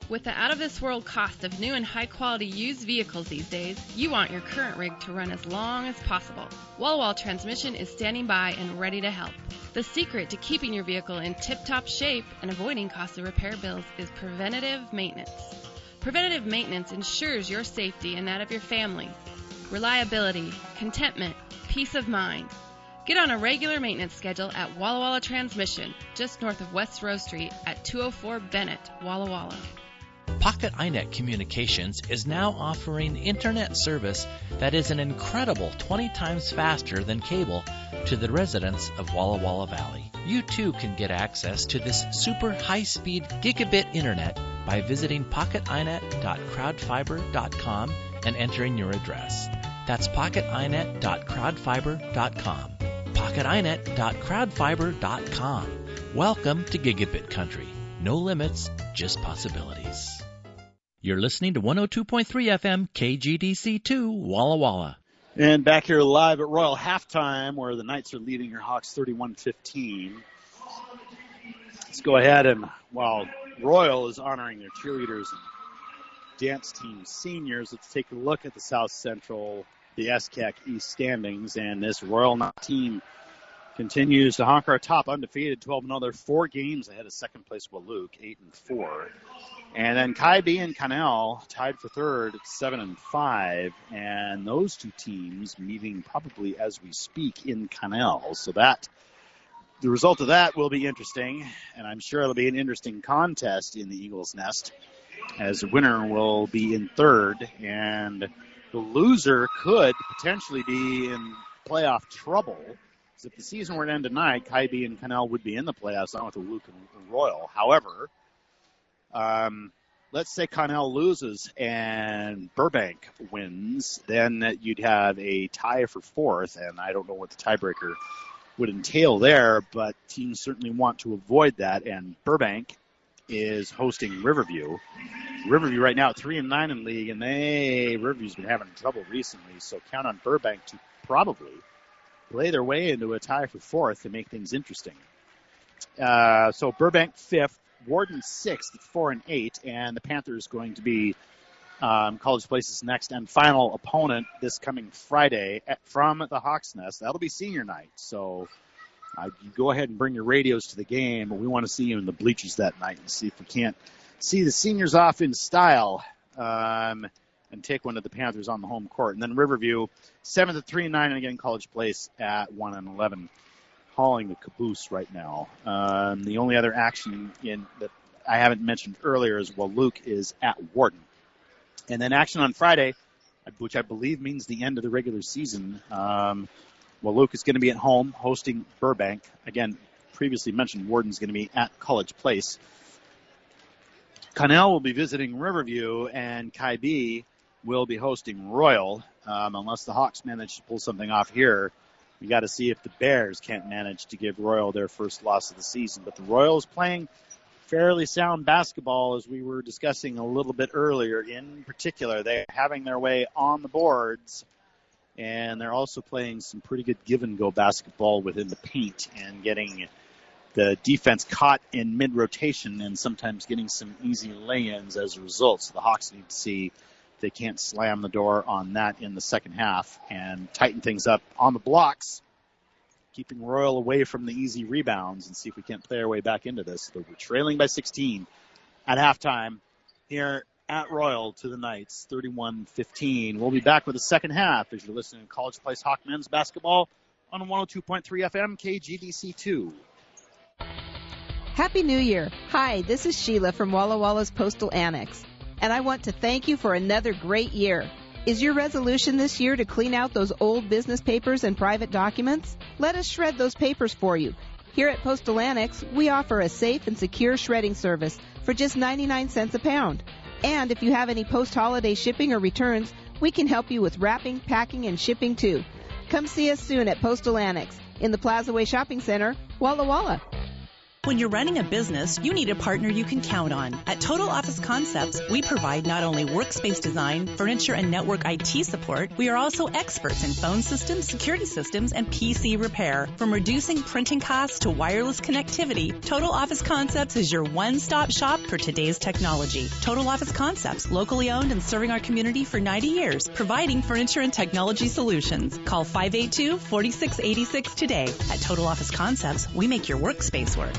With the out-of-this-world cost of new and high-quality used vehicles these days, you want your current rig to run as long as possible. Walla Walla Transmission is standing by and ready to help. The secret to keeping your vehicle in tip-top shape and avoiding costly repair bills is preventative maintenance. Preventative maintenance ensures your safety and that of your family. Reliability, contentment, peace of mind. Get on a regular maintenance schedule at Walla Walla Transmission, just north of West Rose Street at two oh four Bennett, Walla Walla. Pocket iNet Communications is now offering internet service that is an incredible twenty times faster than cable to the residents of Walla Walla Valley. You too can get access to this super high-speed gigabit internet by visiting pocket i net dot crowdfiber dot com and entering your address. That's pocket i net dot crowdfiber dot com. pocket i net dot crowdfiber dot com. Welcome to Gigabit Country. No limits, just possibilities. You're listening to one oh two point three F M K G D C two, Walla Walla. And back here live at Royal halftime, where the Knights are leading your Hawks thirty-one fifteen. Let's go ahead and, while Royal is honoring their cheerleaders and dance team seniors, let's take a look at the South Central, the S C A C East standings, and this Royal team continues to honk our top, undefeated, twelve and oh. They're four games ahead of second place Walook, eight and four. And then Kaibi and Connell tied for third at seven and five, and those two teams meeting probably as we speak in Connell. So that the result of that will be interesting, and I'm sure it'll be an interesting contest in the Eagles' Nest, as the winner will be in third, and the loser could potentially be in playoff trouble. Because if the season were to end tonight, Kaibi and Connell would be in the playoffs, along with Walook and Royal. However, Um, let's say Connell loses and Burbank wins, then you'd have a tie for fourth, and I don't know what the tiebreaker would entail there, but teams certainly want to avoid that, and Burbank is hosting Riverview. Riverview right now at three and nine in league, and they Riverview's been having trouble recently, so count on Burbank to probably play their way into a tie for fourth to make things interesting. Uh, so Burbank fifth, Warden sixth at four and eight, and the Panthers going to be um, College Place's next and final opponent this coming Friday at, from the Hawks' Nest. That'll be senior night, so uh, you go ahead and bring your radios to the game. We want to see you in the bleachers that night and see if we can't see the seniors off in style um, and take one to the Panthers on the home court. And then Riverview seventh at three and nine, and again College Place at one and eleven. Hauling the caboose right now. Um, the only other action in that I haven't mentioned earlier is Walook is at Wharton. And then action on Friday, which I believe means the end of the regular season. Um, Walook is going to be at home hosting Burbank. Again, previously mentioned Wharton's going to be at College Place. Connell will be visiting Riverview, and Kaibi will be hosting Royal, um, unless the Hawks manage to pull something off here. We got to see if the Bears can't manage to give Royal their first loss of the season. But the Royals playing fairly sound basketball, as we were discussing a little bit earlier. In particular, they're having their way on the boards, and they're also playing some pretty good give-and-go basketball within the paint and getting the defense caught in mid-rotation and sometimes getting some easy lay-ins as a result. So the Hawks need to see they can't slam the door on that in the second half and tighten things up on the blocks, keeping Royal away from the easy rebounds, and see if we can't play our way back into this. So we're trailing by sixteen at halftime here at Royal to the Knights, thirty-one fifteen. We'll be back with the second half as you're listening to College Place Hawk men's basketball on one oh two point three F M K G D C two. Happy New Year. Hi, this is Sheila from Walla Walla's Postal Annex, and I want to thank you for another great year. Is your resolution this year to clean out those old business papers and private documents? Let us shred those papers for you. Here at Postal Annex, we offer a safe and secure shredding service for just ninety-nine cents a pound. And if you have any post-holiday shipping or returns, we can help you with wrapping, packing, and shipping too. Come see us soon at Postal Annex in the Plaza Way Shopping Center, Walla Walla. When you're running a business, you need a partner you can count on. At Total Office Concepts, we provide not only workspace design, furniture, and network I T support, we are also experts in phone systems, security systems, and P C repair. From reducing printing costs to wireless connectivity, Total Office Concepts is your one-stop shop for today's technology. Total Office Concepts, locally owned and serving our community for ninety years, providing furniture and technology solutions. Call five eight two, four six eight six today. At Total Office Concepts, we make your workspace work.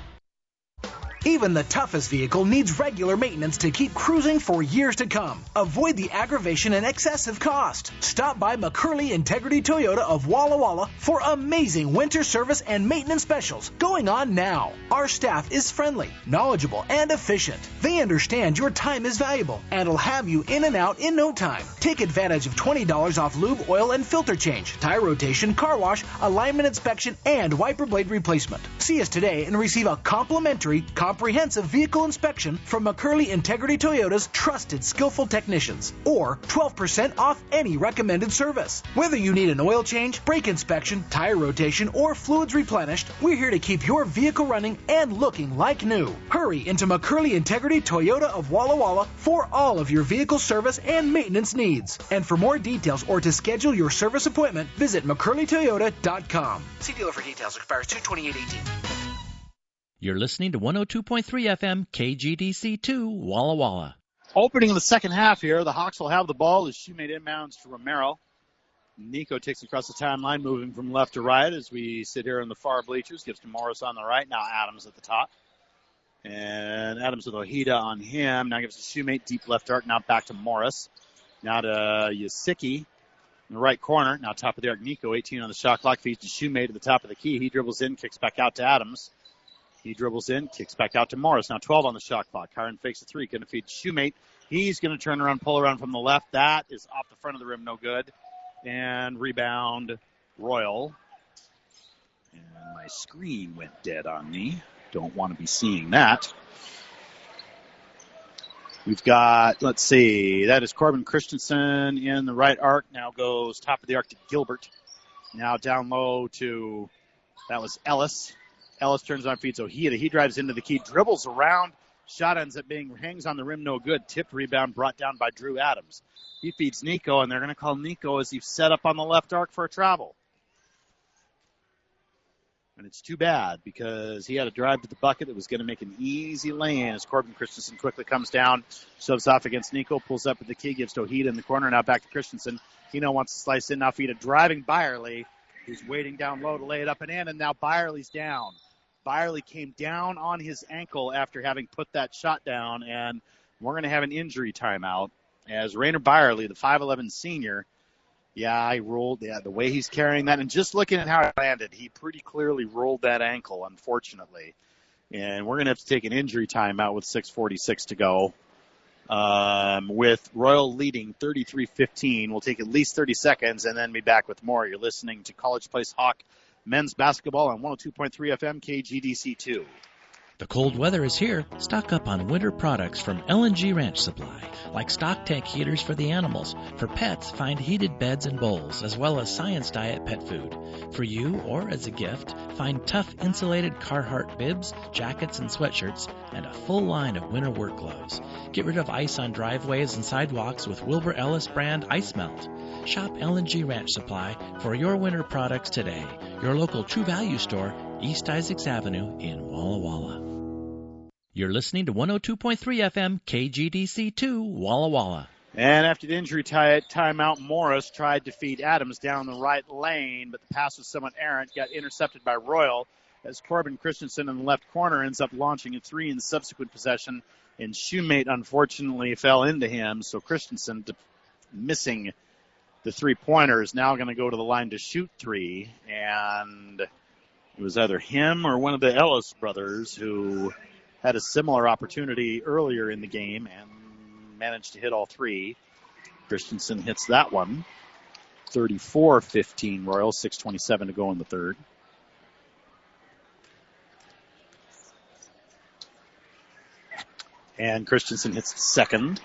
Even the toughest vehicle needs regular maintenance to keep cruising for years to come. Avoid the aggravation and excessive cost. Stop by McCurley Integrity Toyota of Walla Walla for amazing winter service and maintenance specials going on now. Our staff is friendly, knowledgeable, and efficient. They understand your time is valuable and will have you in and out in no time. Take advantage of twenty dollars off lube, oil, and filter change, tire rotation, car wash, alignment inspection, and wiper blade replacement. See us today and receive a complimentary comprehensive vehicle inspection from McCurley Integrity Toyota's trusted, skillful technicians, or twelve percent off any recommended service. Whether you need an oil change, brake inspection, tire rotation, or fluids replenished, we're here to keep your vehicle running and looking like new. Hurry into McCurley Integrity Toyota of Walla Walla for all of your vehicle service and maintenance needs. And for more details or to schedule your service appointment, visit McCurley Toyota dot com. See dealer for details. Expires two twenty-eight eighteen. You're listening to one oh two point three F M K G D C two, Walla Walla. Opening the second half here, the Hawks will have the ball as Shoemate inbounds to Romero. Nico takes across the timeline, moving from left to right as we sit here in the far bleachers. Gives to Morris on the right. Now Adams at the top. And Adams with Ojeda on him. Now gives to Shoemate, deep left arc. Now back to Morris. Now to Yasicki in the right corner. Now top of the arc, Nico, eighteen on the shot clock. Feeds to Shoemate at the top of the key. He dribbles in, kicks back out to Adams. He dribbles in, kicks back out to Morris. Now twelve on the shot clock. Kyron fakes a three. Going to feed Shoemate. He's going to turn around, pull around from the left. That is off the front of the rim. No good. And rebound, Royal. And my screen went dead on me. Don't want to be seeing that. We've got, let's see, that is Corbin Christensen in the right arc. Now goes top of the arc to Gilbert. Now down low to, that was Ellis. Ellis turns on, feeds Ojeda. He drives into the key, dribbles around. Shot ends up being, hangs on the rim, no good. Tipped rebound brought down by Drew Adams. He feeds Nico, and they're going to call Nico as he's set up on the left arc for a travel. And it's too bad because he had a drive to the bucket that was going to make an easy lane as Corbin Christensen quickly comes down, shoves off against Nico, pulls up at the key, gives to Ojeda in the corner. Now back to Christensen. He now wants to slice in, now feed a driving Byerly, who's waiting down low to lay it up and in, and now Byerly's down. Byerly came down on his ankle after having put that shot down, and we're going to have an injury timeout as Rainer Byerly, the five eleven senior, yeah, he rolled, yeah, the way he's carrying that, and just looking at how it landed, he pretty clearly rolled that ankle, unfortunately. And we're going to have to take an injury timeout with six forty-six to go. Um, with Royal leading thirty-three fifteen. We'll take at least thirty seconds and then be back with more. You're listening to College Place Hawk men's basketball on one oh two point three F M K G D C two. The cold weather is here. Stock up on winter products from L and G Ranch Supply, like stock tank heaters for the animals. For pets, find heated beds and bowls, as well as Science Diet pet food. For you, or as a gift, find tough insulated Carhartt bibs, jackets, and sweatshirts, and a full line of winter work gloves. Get rid of ice on driveways and sidewalks with Wilbur Ellis brand Ice Melt. Shop L and G Ranch Supply for your winter products today. Your local True Value store, East Isaacs Avenue in Walla Walla. You're listening to one oh two point three F M K G D C two, Walla Walla. And after the injury tie- timeout, Morris tried to feed Adams down the right lane, but the pass was somewhat errant, got intercepted by Royal as Corbin Christensen in the left corner ends up launching a three in the subsequent possession, and Shoemate unfortunately fell into him, so Christensen de- missing the three-pointer is now going to go to the line to shoot three, and it was either him or one of the Ellis brothers who had a similar opportunity earlier in the game and managed to hit all three. Christensen hits that one. thirty-four fifteen Royal, six twenty-seven to go in the third. And Christensen hits the second.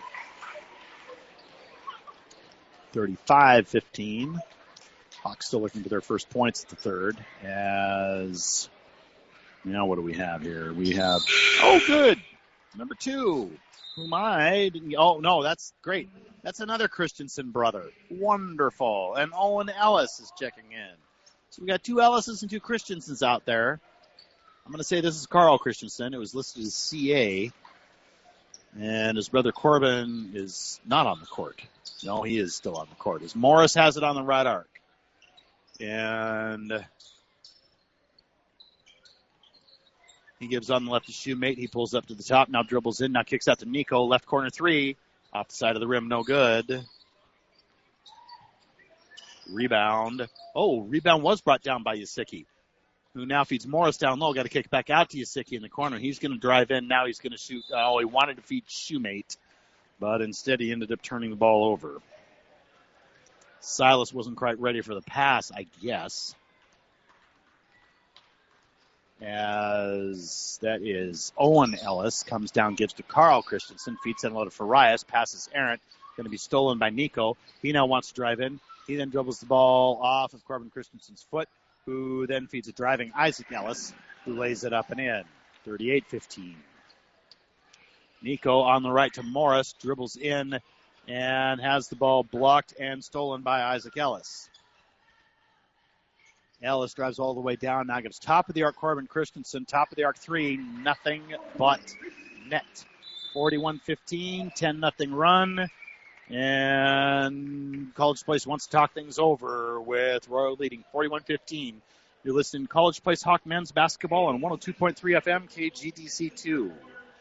thirty-five fifteen. Hawks still looking for their first points at the third as Now what do we have here? We have, oh, good. Number two. Whom I didn't, oh, no, that's great. That's another Christensen brother. Wonderful. And Owen Ellis is checking in. So we got two Ellises and two Christensens out there. I'm going to say this is Carl Christensen. It was listed as C A. And his brother Corbin is not on the court. No, he is still on the court. As Morris has it on the right arc. And he gives on the left to Shoemate. He pulls up to the top. Now dribbles in. Now kicks out to Nico. Left corner three. Off the side of the rim. No good. Rebound. Oh, rebound was brought down by Yasicki, who now feeds Morris down low. Got to kick back out to Yasicki in the corner. He's going to drive in. Now he's going to shoot. Oh, he wanted to feed Shoemate, but instead he ended up turning the ball over. Silas wasn't quite ready for the pass, I guess. As that is Owen Ellis. Comes down, gives to Carl Christensen. Feeds in low to Farias. Passes errant. Going to be stolen by Nico. He now wants to drive in. He then dribbles the ball off of Corbin Christensen's foot, who then feeds a driving Isaac Ellis, who lays it up and in. thirty-eight fifteen. Nico on the right to Morris. Dribbles in and has the ball blocked and stolen by Isaac Ellis. Ellis drives all the way down. Now gives top of the arc Corbin Christensen. Top of the arc three. Nothing but net. forty-one fifteen. ten nothing run. And College Place wants to talk things over with Royal leading forty-one fifteen. You're listening to College Place Hawk men's basketball on one oh two point three F M K G D C two.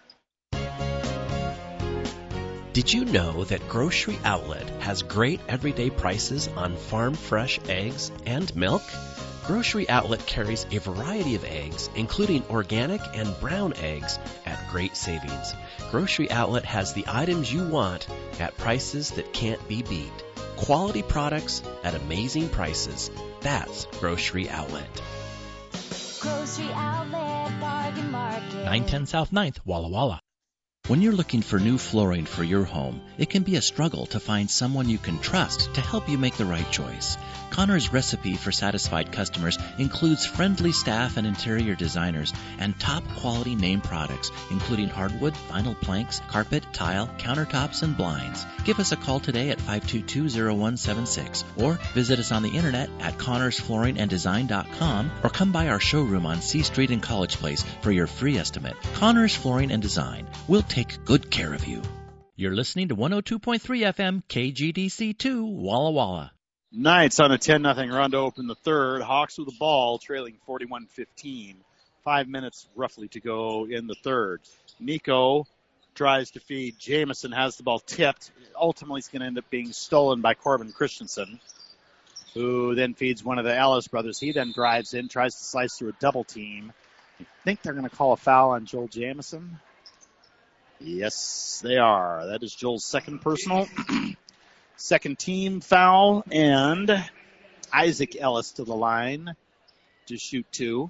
Did you know that Grocery Outlet has great everyday prices on farm fresh eggs and milk? Grocery Outlet carries a variety of eggs, including organic and brown eggs, at great savings. Grocery Outlet has the items you want at prices that can't be beat. Quality products at amazing prices. That's Grocery Outlet. Grocery Outlet Bargain Market. nine ten South ninth, Walla Walla. When you're looking for new flooring for your home, it can be a struggle to find someone you can trust to help you make the right choice. Connor's recipe for satisfied customers includes friendly staff and interior designers and top quality name products, including hardwood, vinyl planks, carpet, tile, countertops, and blinds. Give us a call today at five two two, zero one seven six or visit us on the internet at connors flooring and design dot com or come by our showroom on C Street in College Place for your free estimate. Connors Flooring and Design. We'll take good care of you. You're listening to one oh two point three F M K G D C two, Walla Walla. Knights on a ten nothing run to open the third. Hawks with the ball, trailing forty-one fifteen. Five minutes roughly to go in the third. Nico tries to feed. Jamison has the ball tipped. Ultimately, it's going to end up being stolen by Corbin Christensen, who then feeds one of the Ellis brothers. He then drives in, tries to slice through a double team. I think they're going to call a foul on Joel Jamison. Yes, they are. That is Joel's second personal. Second team foul, and Isaac Ellis to the line to shoot two.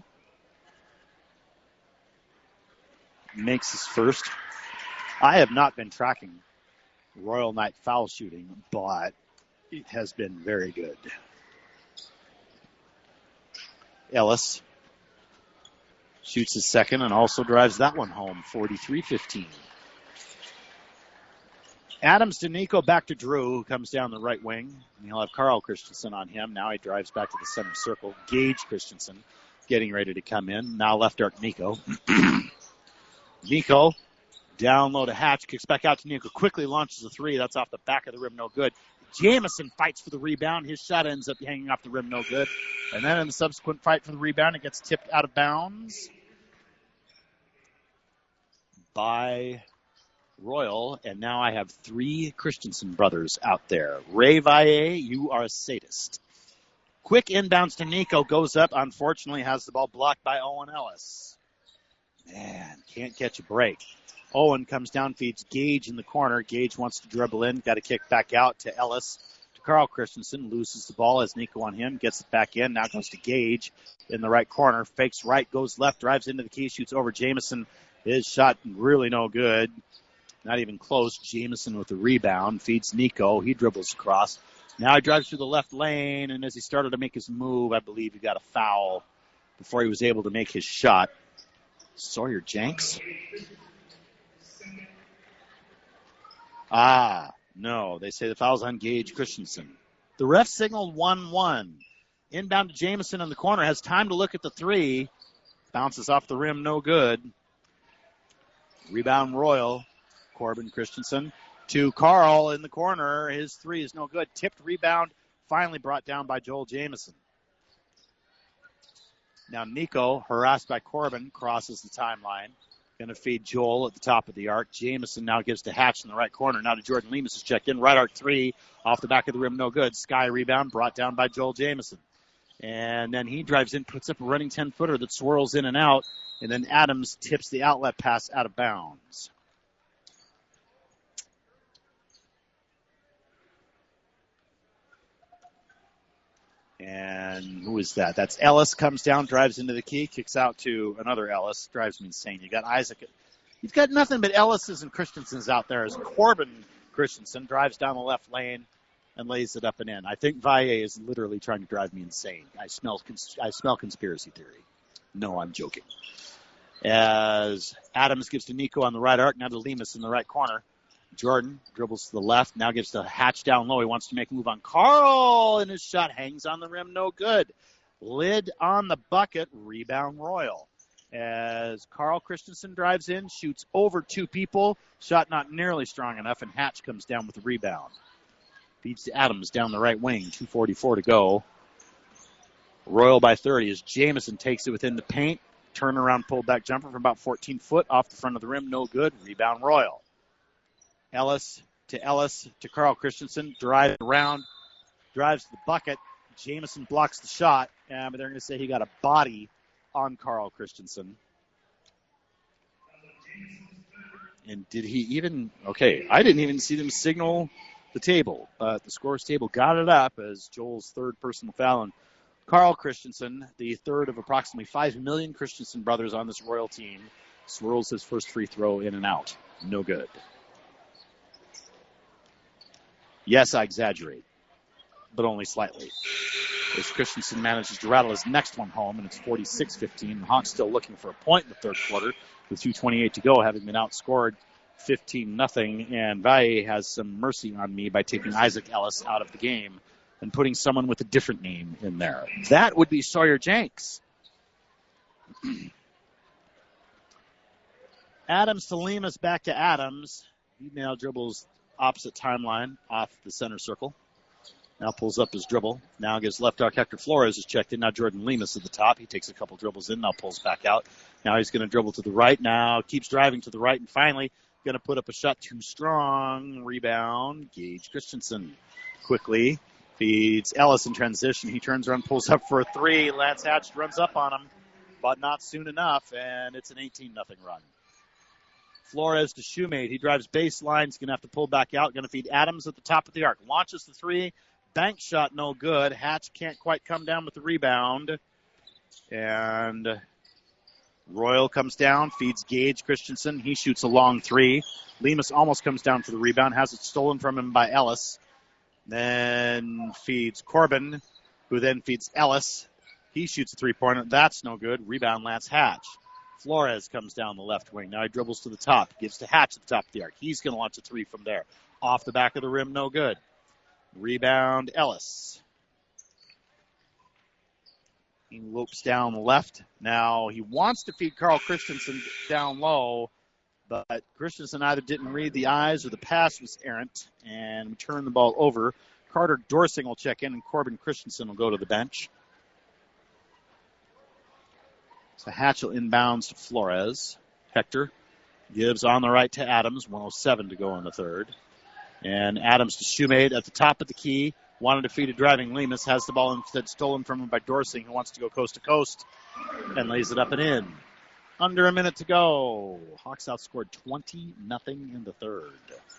Makes his first. I have not been tracking Royal Knight foul shooting, but it has been very good. Ellis shoots his second and also drives that one home, forty-three fifteen. Adams to Nico, back to Drew, who comes down the right wing. And he'll have Carl Christensen on him. Now he drives back to the center circle. Gage Christensen getting ready to come in. Now left arc Nico. Nico down low to Hatch. Kicks back out to Nico. Quickly launches a three. That's off the back of the rim. No good. Jamison fights for the rebound. His shot ends up hanging off the rim. No good. And then in the subsequent fight for the rebound, it gets tipped out of bounds by Royal, and now I have three Christensen brothers out there. Ray Valle, you are a sadist. Quick inbounds to Nico, goes up, unfortunately has the ball blocked by Owen Ellis. Man, can't catch a break. Owen comes down, feeds Gage in the corner. Gage wants to dribble in, got to kick back out to Ellis. To Carl Christensen, loses the ball, has Nico on him, gets it back in, now goes to Gage in the right corner, fakes right, goes left, drives into the key, shoots over Jamison. His shot really no good. Not even close. Jamison with the rebound. Feeds Nico. He dribbles across. Now he drives through the left lane, and as he started to make his move, I believe he got a foul before he was able to make his shot. Sawyer Jenks? Ah, no. They say the foul's on Gage Christensen. The ref signaled one one. Inbound to Jamison in the corner. Has time to look at the three. Bounces off the rim. No good. Rebound Royal. Corbin Christensen to Carl in the corner. His three is no good. Tipped rebound. Finally brought down by Joel Jamison. Now Nico, harassed by Corbin, crosses the timeline. Going to feed Joel at the top of the arc. Jamison now gives to Hatch in the right corner. Now to Jordan Lemus is checked in. Right arc three. Off the back of the rim, no good. Sky rebound brought down by Joel Jamison. And then he drives in, puts up a running ten-footer that swirls in and out. And then Adams tips the outlet pass out of bounds. And who is that? That's Ellis. Comes down, drives into the key, kicks out to another Ellis. Drives me insane. You got Isaac. You've got nothing but Ellis's and Christensen's out there as Corbin Christensen drives down the left lane and lays it up and in. I think Valle is literally trying to drive me insane. I smell, cons- I smell conspiracy theory. No, I'm joking. As Adams gives to Nico on the right arc, now to Lemus in the right corner. Jordan dribbles to the left, now gives to Hatch down low. He wants to make a move on Carl, and his shot hangs on the rim, no good. Lid on the bucket, rebound Royal. As Carl Christensen drives in, shoots over two people, shot not nearly strong enough, and Hatch comes down with the rebound. Feeds to Adams down the right wing, two forty-four to go. Royal by thirty as Jamison takes it within the paint. Turnaround pullback jumper from about fourteen foot off the front of the rim, no good. Rebound Royal. Ellis to Ellis to Carl Christensen, drives around, drives to the bucket. Jamison blocks the shot, uh, but they're going to say he got a body on Carl Christensen. And did he even, okay, I didn't even see them signal the table. Uh, the scores table got it up as Joel's third personal foul. And Carl Christensen, the third of approximately five million Christensen brothers on this Royal team, swirls his first free throw in and out. No good. Yes, I exaggerate, but only slightly. As Christensen manages to rattle his next one home, and it's forty-six fifteen. The Hawks still looking for a point in the third quarter with two twenty-eight to go, having been outscored fifteen nothing. And Valle has some mercy on me by taking Isaac Ellis out of the game and putting someone with a different name in there. That would be Sawyer Jenks. Adams to Lemus, back to Adams. He now dribbles opposite timeline off the center circle. Now pulls up his dribble. Now gives left arc. Hector Flores is checked in. Now Jordan Lemus at the top. He takes a couple dribbles in. Now pulls back out. Now he's going to dribble to the right. Now keeps driving to the right. And finally going to put up a shot too strong. Rebound. Gage Christensen quickly feeds Ellis in transition. He turns around, pulls up for a three. Lance Hatch runs up on him, but not soon enough. And it's an eighteen nothing run. Flores to Shoemate. He drives baseline. He's going to have to pull back out. Going to feed Adams at the top of the arc. Launches the three. Bank shot no good. Hatch can't quite come down with the rebound. And Royal comes down, feeds Gage Christensen. He shoots a long three. Lemus almost comes down for the rebound. Has it stolen from him by Ellis. Then feeds Corbin, who then feeds Ellis. He shoots a three-pointer. That's no good. Rebound Lance Hatch. Flores comes down the left wing. Now he dribbles to the top. Gives to Hatch at the top of the arc. He's going to launch a three from there. Off the back of the rim, no good. Rebound Ellis. He lopes down the left. Now he wants to feed Carl Christensen down low, but Christensen either didn't read the eyes or the pass was errant and turned the ball over. Carter Dorsing will check in, and Corbin Christensen will go to the bench. So Hatchell inbounds to Flores. Hector gives on the right to Adams. one oh seven to go in the third. And Adams to Shoemate at the top of the key. Wanted to feed a driving Lemus. Has the ball instead stolen from him by Dorsing, who wants to go coast to coast and lays it up and in. Under a minute to go. Hawks outscored twenty nothing in the third.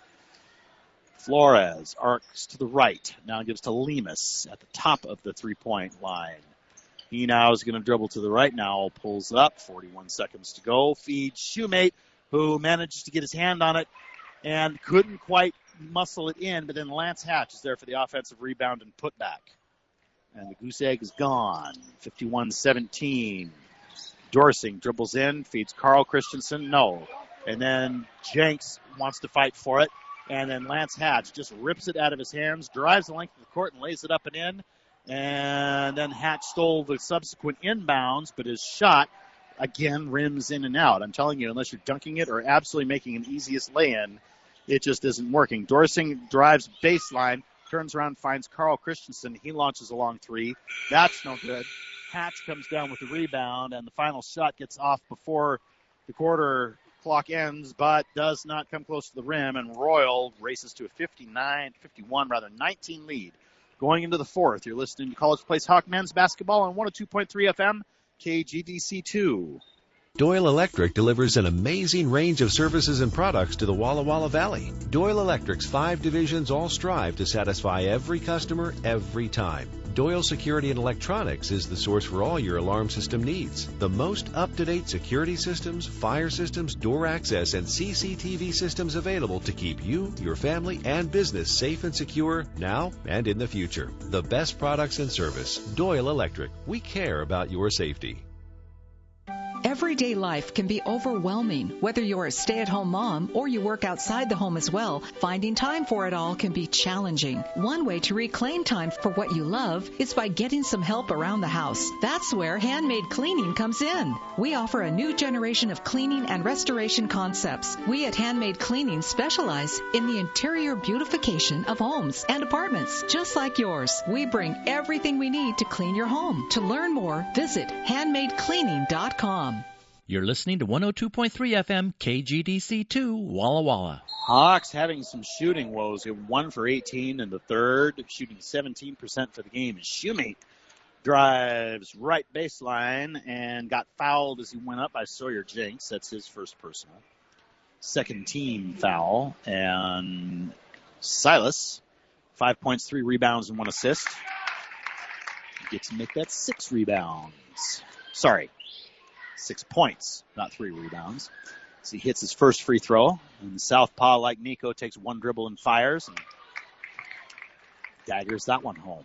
Flores arcs to the right. Now gives to Lemus at the top of the three-point line. He now is going to dribble to the right. Now pulls up. forty-one seconds to go. Feeds Shoemate, who manages to get his hand on it and couldn't quite muscle it in. But then Lance Hatch is there for the offensive rebound and putback. And the goose egg is gone. fifty-one seventeen. Dorsing dribbles in, feeds Carl Christensen, no. And then Jenks wants to fight for it. And then Lance Hatch just rips it out of his hands, drives the length of the court and lays it up and in. And then Hatch stole the subsequent inbounds, but his shot, again, rims in and out. I'm telling you, unless you're dunking it or absolutely making an easiest lay-in, it just isn't working. Dorsing drives baseline, turns around, finds Carl Christensen. He launches a long three. That's no good. Hatch comes down with the rebound, and the final shot gets off before the quarter clock ends, but does not come close to the rim, and Royal races to a fifty-nine, fifty-one, rather, nineteen lead. Going into the fourth, you're listening to College Place Hawk men's basketball on one oh two point three F M, K G D C two. Doyle Electric delivers an amazing range of services and products to the Walla Walla Valley. Doyle Electric's five divisions all strive to satisfy every customer every time. Doyle Security and Electronics is the source for all your alarm system needs. The most up-to-date security systems, fire systems, door access, and C C T V systems available to keep you, your family, and business safe and secure now and in the future. The best products and service. Doyle Electric. We care about your safety. Everyday life can be overwhelming. Whether you're a stay-at-home mom or you work outside the home as well, finding time for it all can be challenging. One way to reclaim time for what you love is by getting some help around the house. That's where Handmade Cleaning comes in. We offer a new generation of cleaning and restoration concepts. We at Handmade Cleaning specialize in the interior beautification of homes and apartments, just like yours. We bring everything we need to clean your home. To learn more, visit handmade cleaning dot com. You're listening to one oh two point three F M, K G D C two, Walla Walla. Hawks having some shooting woes. one for eighteen in the third, shooting seventeen percent for the game. Shumate drives right baseline and got fouled as he went up by Sawyer Jenks. That's his first personal. Second team foul. And Silas, five points, three rebounds, and one assist. Gets to make that six rebounds. Sorry. Six points, not three rebounds. So he hits his first free throw. And the southpaw, like Nico, takes one dribble and fires. And daggers that one home.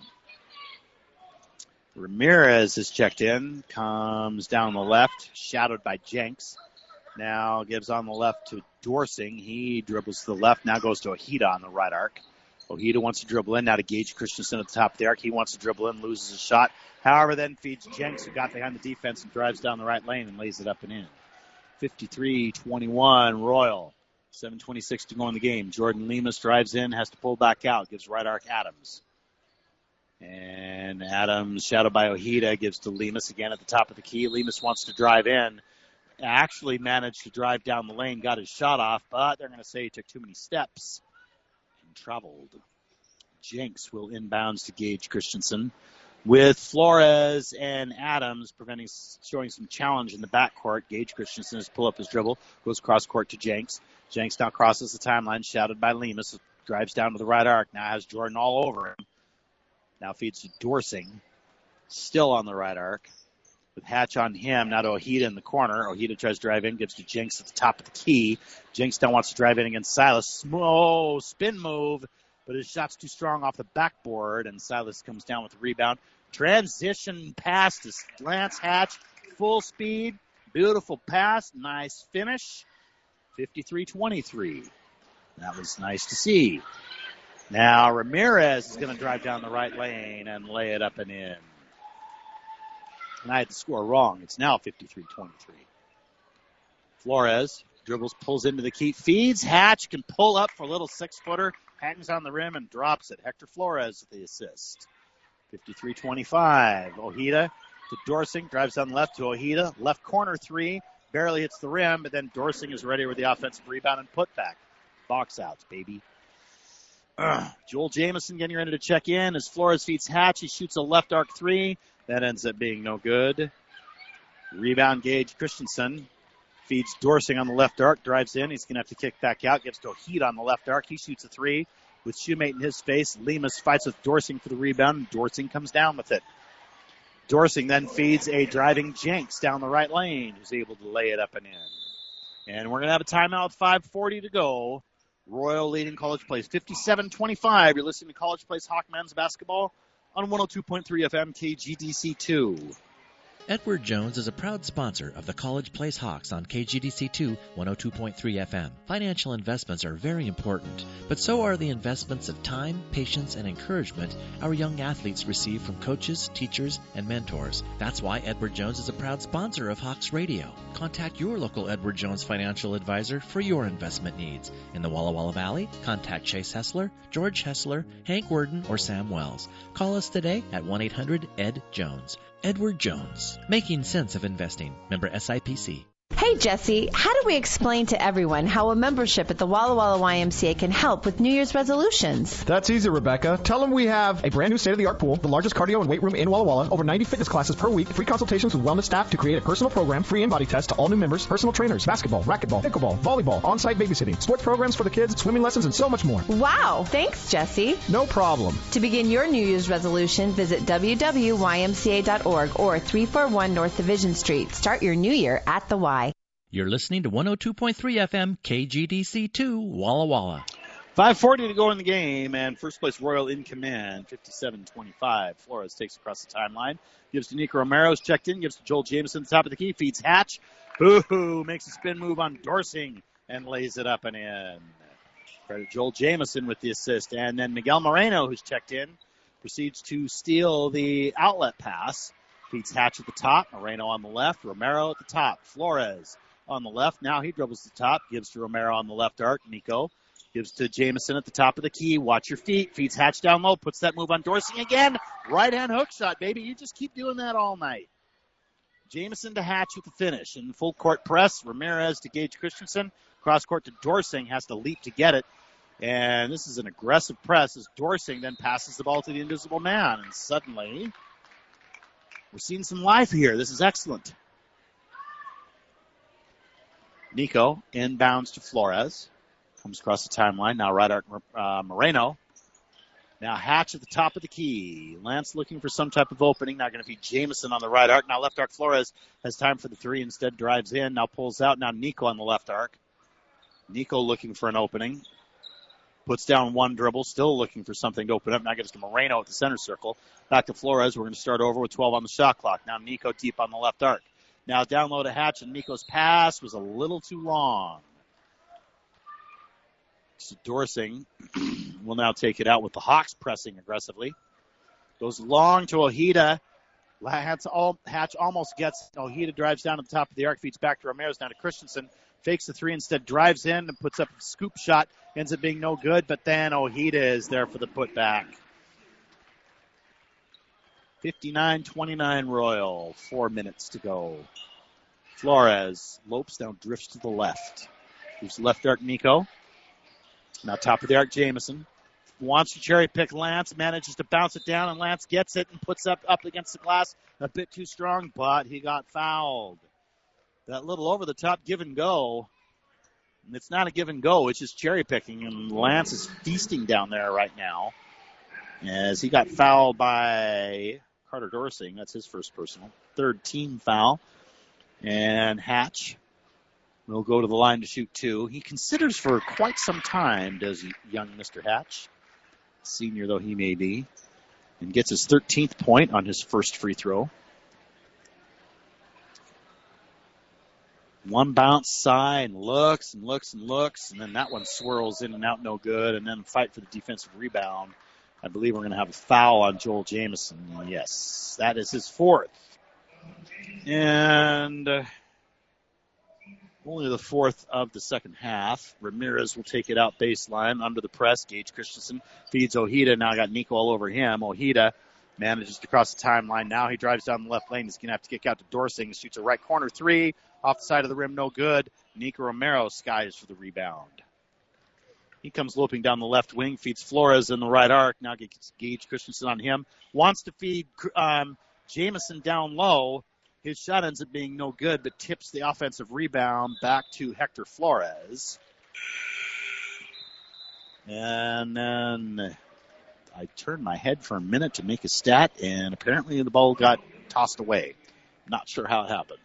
Ramirez is checked in. Comes down the left, shadowed by Jenks. Now gives on the left to Dorsing. He dribbles to the left. Now goes to Ojeda on the right arc. Ojeda wants to dribble in. Now to Gage Christensen at the top of the arc. He wants to dribble in, loses his shot. However, then feeds Jenks, who got behind the defense and drives down the right lane and lays it up and in. fifty-three twenty-one, Royal. seven twenty-six to go in the game. Jordan Lemus drives in, has to pull back out, gives right arc Adams. And Adams, shadowed by Ojeda, gives to Lemus again at the top of the key. Lemus wants to drive in. Actually managed to drive down the lane, got his shot off, but they're going to say he took too many steps and traveled. Jenks will inbounds to Gage Christensen, with Flores and Adams preventing, showing some challenge in the backcourt. Gage Christensen has pull up his dribble, goes cross court to Jenks. Jenks now crosses the timeline, shouted by Lemus, drives down to the right arc, now has Jordan all over him. Now feeds to Dorsing, still on the right arc, with Hatch on him, now to Ojeda in the corner. Ojeda tries to drive in, gives to Jenks at the top of the key. Jenks now wants to drive in against Silas. Oh, spin move, but his shot's too strong off the backboard, and Silas comes down with the rebound. Transition pass to Lance Hatch, full speed, beautiful pass, nice finish, fifty-three twenty-three. That was nice to see. Now Ramirez is going to drive down the right lane and lay it up and in. And I had the score wrong. It's now fifty-three twenty-three. Flores dribbles, pulls into the key, feeds. Hatch can pull up for a little six-footer, hangs on the rim and drops it. Hector Flores with the assist. fifty-three twenty-five. Ojeda to Dorsing, drives down the left to Ojeda. Left corner three, barely hits the rim, but then Dorsing is ready with the offensive rebound and putback. Box outs, baby. Uh, Joel Jamison getting ready to check in as Flores feeds Hatch. He shoots a left arc three. That ends up being no good. Rebound Gage Christensen. Feeds Dorsing on the left arc, drives in. He's going to have to kick back out. Gives to Ojeda on the left arc. He shoots a three. With Shumate in his face, Lemus fights with Dorsing for the rebound, and Dorsing comes down with it. Dorsing then feeds a driving Jenks down the right lane, who's able to lay it up and in. And we're going to have a timeout with five forty to go. Royal leading College Place fifty-seven twenty-five. You're listening to College Place Hawk men's basketball on one oh two point three F M, K G D C two. Edward Jones is a proud sponsor of the College Place Hawks on K G D C two, one oh two point three F M. Financial investments are very important, but so are the investments of time, patience, and encouragement our young athletes receive from coaches, teachers, and mentors. That's why Edward Jones is a proud sponsor of Hawks Radio. Contact your local Edward Jones financial advisor for your investment needs. In the Walla Walla Valley, contact Chase Hessler, George Hessler, Hank Worden, or Sam Wells. Call us today at one eight hundred E D Jones. Edward Jones, making sense of investing. Member S I P C. Hey, Jesse, how do we explain to everyone how a membership at the Walla Walla Y M C A can help with New Year's resolutions? That's easy, Rebecca. Tell them we have a brand new state-of-the-art pool, the largest cardio and weight room in Walla Walla, over ninety fitness classes per week, free consultations with wellness staff to create a personal program, free in-body tests to all new members, personal trainers, basketball, racquetball, pickleball, volleyball, on-site babysitting, sports programs for the kids, swimming lessons, and so much more. Wow, thanks, Jesse. No problem. To begin your New Year's resolution, visit w w w dot y m c a dot org or three forty-one North Division Street. Start your new year at the Y. You're listening to one oh two point three F M, K G D C two, Walla Walla. five forty to go in the game, and first place Royal in command, fifty-seven twenty-five. Flores takes across the timeline, gives to Nico Romero's checked in, gives to Joel Jameson at the top of the key, feeds Hatch. Boo-hoo, makes a spin move on Dorsing and lays it up and in. Credit Joel Jameson with the assist, and then Miguel Moreno, who's checked in, proceeds to steal the outlet pass. Feeds Hatch at the top, Moreno on the left, Romero at the top, Flores on the left. Now he dribbles to the top, gives to Romero on the left arc. Nico gives to Jameson at the top of the key. Watch your feet. Feeds Hatch down low. Puts that move on Dorsey again. Right-hand hook shot, baby. You just keep doing that all night. Jameson to Hatch with the finish. In full court press, Ramirez to Gage Christensen. Cross court to Dorsing. Has to leap to get it. And this is an aggressive press as Dorsing then passes the ball to the invisible man. And suddenly, we're seeing some life here. This is excellent. Nico inbounds to Flores. Comes across the timeline. Now right arc uh, Moreno. Now Hatch at the top of the key. Lance looking for some type of opening. Now going to feed Jameson on the right arc. Now left arc Flores has time for the three. Instead drives in. Now pulls out. Now Nico on the left arc. Nico looking for an opening. Puts down one dribble. Still looking for something to open up. Now gets to Moreno at the center circle. Back to Flores. We're going to start over with twelve on the shot clock. Now Nico deep on the left arc. Now down low to Hatch, and Nico's pass was a little too long. So Dorsing will now take it out with the Hawks pressing aggressively. Goes long to Ojeda. Hatch, all, Hatch almost gets. Ojeda drives down to the top of the arc, feeds back to Ramirez, down to Christensen. Fakes the three, instead drives in and puts up a scoop shot. Ends up being no good, but then Ojeda is there for the putback. fifty-nine twenty-nine Royal. Four minutes to go. Flores lopes down, drifts to the left. Gives left arc Nico. Now top of the arc Jameson. Wants to cherry pick Lance. Manages to bounce it down, and Lance gets it and puts up up against the glass. A bit too strong, but he got fouled. That little over the top give and go. It's not a give and go. It's just cherry picking, and Lance is feasting down there right now as he got fouled by Carter Dorsing. That's his first personal. Third team foul. And Hatch will go to the line to shoot two. He considers for quite some time, does young Mister Hatch, senior though he may be, and gets his thirteenth point on his first free throw. One bounce side, looks and looks and looks, and then that one swirls in and out, no good, and then fight for the defensive rebound. I believe we're going to have a foul on Joel Jameson. Yes, that is his fourth. And uh, only the fourth of the second half. Ramirez will take it out baseline under the press. Gage Christensen feeds Ojeda. Now got Nico all over him. Ojeda manages to cross the timeline. Now he drives down the left lane. He's going to have to kick out to Dorsing. Shoots a right corner three. Off the side of the rim, no good. Nico Romero skies for the rebound. He comes loping down the left wing, feeds Flores in the right arc. Now gets Gage Christensen on him. Wants to feed um, Jameson down low. His shot ends up being no good, but tips the offensive rebound back to Hector Flores. And then I turned my head for a minute to make a stat, and apparently the ball got tossed away. Not sure how it happened.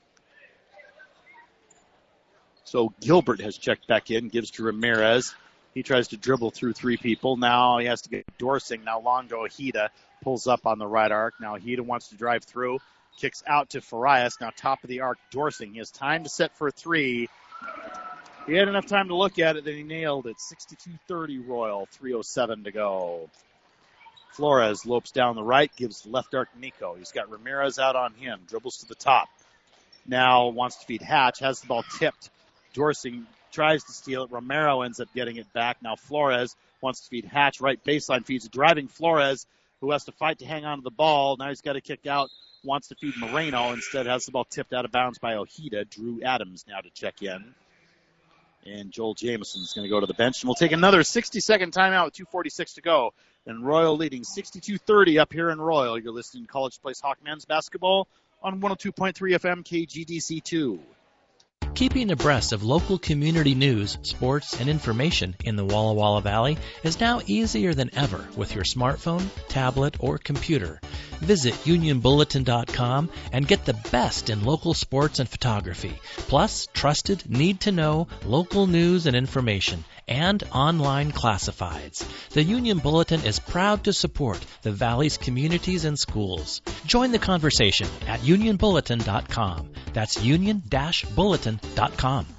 So Gilbert has checked back in, gives to Ramirez. He tries to dribble through three people. Now he has to get Dorsing. Now long to Ojeda. Pulls up on the right arc. Now Ojeda wants to drive through. Kicks out to Farias. Now top of the arc, Dorsing. He has time to set for a three. He had enough time to look at it, then he nailed it. sixty-two thirty Royal, three oh seven to go. Flores lopes down the right, gives the left arc Nico. He's got Ramirez out on him. Dribbles to the top. Now wants to feed Hatch. Has the ball tipped. Dorsing tries to steal it. Romero ends up getting it back. Now Flores wants to feed Hatch. Right baseline feeds a driving Flores, who has to fight to hang on to the ball. Now he's got to kick out. Wants to feed Moreno. Instead has the ball tipped out of bounds by Ojeda. Drew Adams now to check in. And Joel Jameson's going to go to the bench. And we'll take another sixty-second timeout with two forty-six to go. And Royal leading sixty-two thirty up here in Royal. You're listening to College Place Hawk men's basketball on one oh two point three F M K G D C two. Keeping abreast of local community news, sports, and information in the Walla Walla Valley is now easier than ever with your smartphone, tablet, or computer. Visit union bulletin dot com and get the best in local sports and photography, plus trusted, need-to-know local news and information, and online classifieds. The Union Bulletin is proud to support the Valley's communities and schools. Join the conversation at union bulletin dot com. That's union dash bulletin dot com.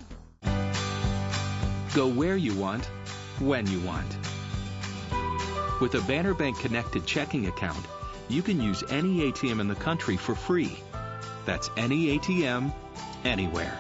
Go where you want, when you want. With a Banner Bank connected checking account, you can use any A T M in the country for free. That's any A T M, anywhere.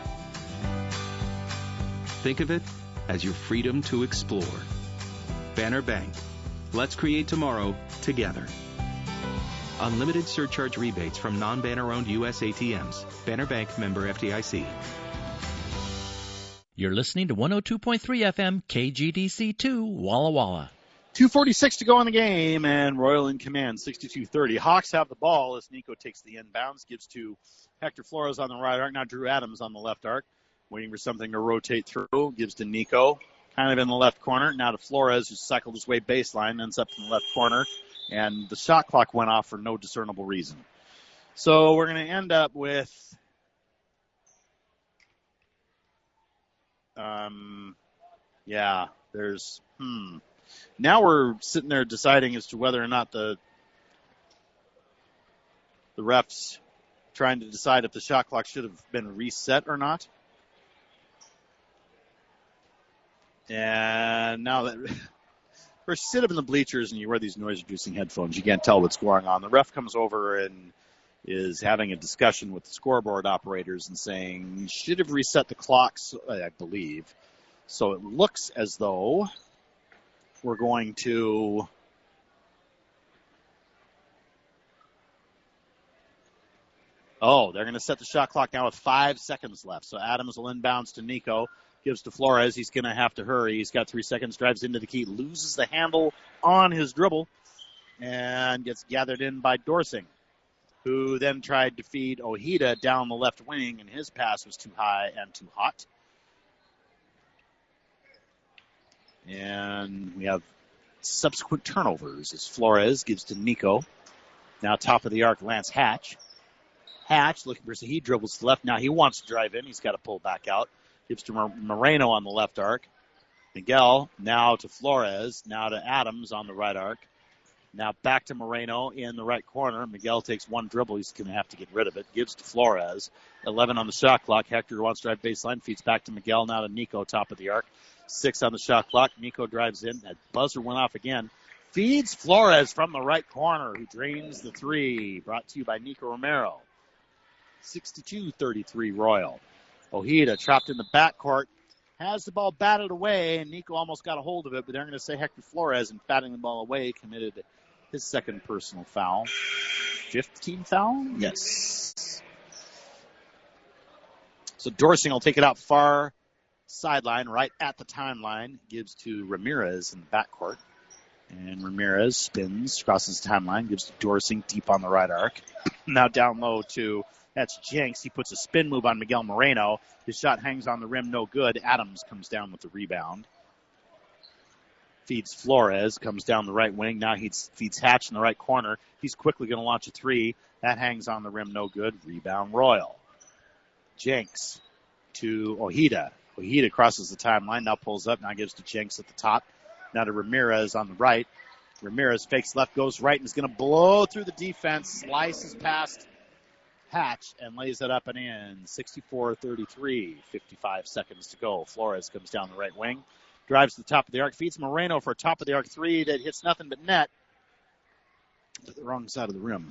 Think of it as your freedom to explore. Banner Bank. Let's create tomorrow together. Unlimited surcharge rebates from non-Banner owned U S A T Ms. Banner Bank, member F D I C. You're listening to one oh two point three F M K G D C two Walla Walla. two forty-six to go in the game, and Royal in command, sixty-two thirty. Hawks have the ball as Nico takes the inbounds, gives to Hector Flores on the right arc. Now Drew Adams on the left arc, waiting for something to rotate through. Gives to Nico, kind of in the left corner. Now to Flores, who cycled his way baseline, ends up in the left corner, and the shot clock went off for no discernible reason. So we're going to end up with um, yeah, there's, hmm. Now we're sitting there deciding as to whether or not the the refs trying to decide if the shot clock should have been reset or not. And now that, of course, you sit up in the bleachers and you wear these noise-reducing headphones, you can't tell what's going on. The ref comes over and is having a discussion with the scoreboard operators and saying, should have reset the clocks, I believe. So it looks as though we're going to Oh, they're going to set the shot clock now with five seconds left. So Adams will inbounds to Nico, gives to Flores. He's going to have to hurry. He's got three seconds, drives into the key, loses the handle on his dribble, and gets gathered in by Dorsing, who then tried to feed Ojeda down the left wing, and his pass was too high and too hot. And we have subsequent turnovers as Flores gives to Nico. Now top of the arc, Lance Hatch. Hatch looking for, so he dribbles to the left. Now he wants to drive in. He's got to pull back out. Gives to Moreno on the left arc. Miguel now to Flores. Now to Adams on the right arc. Now back to Moreno in the right corner. Miguel takes one dribble. He's going to have to get rid of it. Gives to Flores. eleven on the shot clock. Hector wants to drive baseline. Feeds back to Miguel. Now to Nico, top of the arc. Six on the shot clock. Nico drives in. That buzzer went off again. Feeds Flores from the right corner, who drains the three. Brought to you by Nico Romero. sixty-two thirty-three Royal. Ojeda trapped in the backcourt. Has the ball batted away, and Nico almost got a hold of it, but they're going to say Hector Flores, in batting the ball away, committed his second personal foul. fifteen foul? Yes. So Dorsing will take it out far sideline, right at the timeline. Gives to Ramirez in the backcourt. And Ramirez spins, crosses the timeline, gives to Dorsing deep on the right arc. Now down low to, that's Jenks. He puts a spin move on Miguel Moreno. His shot hangs on the rim, no good. Adams comes down with the rebound. Feeds Flores, comes down the right wing. Now he feeds Hatch in the right corner. He's quickly going to launch a three. That hangs on the rim, no good. Rebound Royal. Jenks to Ojeda. Ojeda crosses the timeline, now pulls up, now gives to Jenks at the top. Now to Ramirez on the right. Ramirez fakes left, goes right, and is going to blow through the defense, slices past Hatch, and lays it up and in. sixty-four thirty-three, fifty-five seconds to go. Flores comes down the right wing, drives to the top of the arc, feeds Moreno for a top of the arc three that hits nothing but net, but the wrong side of the rim.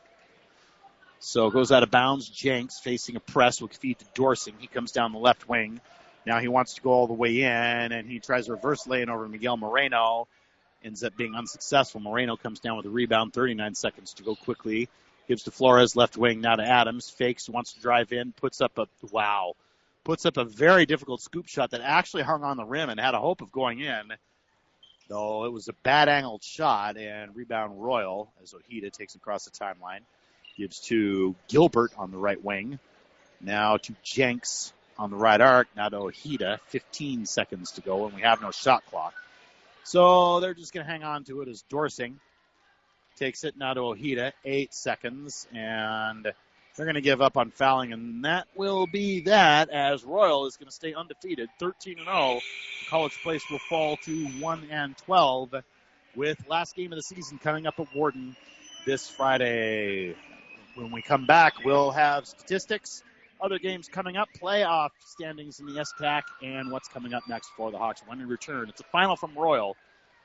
So goes out of bounds. Jenks facing a press will feed to Dorsing. He comes down the left wing. Now he wants to go all the way in, and he tries a reverse lane over Miguel Moreno. Ends up being unsuccessful. Moreno comes down with a rebound. thirty-nine seconds to go quickly. Gives to Flores, left wing, now to Adams. Fakes, wants to drive in, puts up a, wow, puts up a very difficult scoop shot that actually hung on the rim and had a hope of going in. Though it was a bad angled shot, and rebound Royal as Ojeda takes across the timeline. Gives to Gilbert on the right wing. Now to Jenks on the right arc. Now to Ojeda. fifteen seconds to go, and we have no shot clock. So they're just going to hang on to it as Dorsing takes it now to Ojeda. Eight seconds, and they're going to give up on fouling, and that will be that as Royal is going to stay undefeated. thirteen and oh. College Place will fall to one and twelve with last game of the season coming up at Warden this Friday. When we come back, we'll have statistics, other games coming up, playoff standings in the S C A C, and what's coming up next for the Hawks when we return. It's a final from Royal.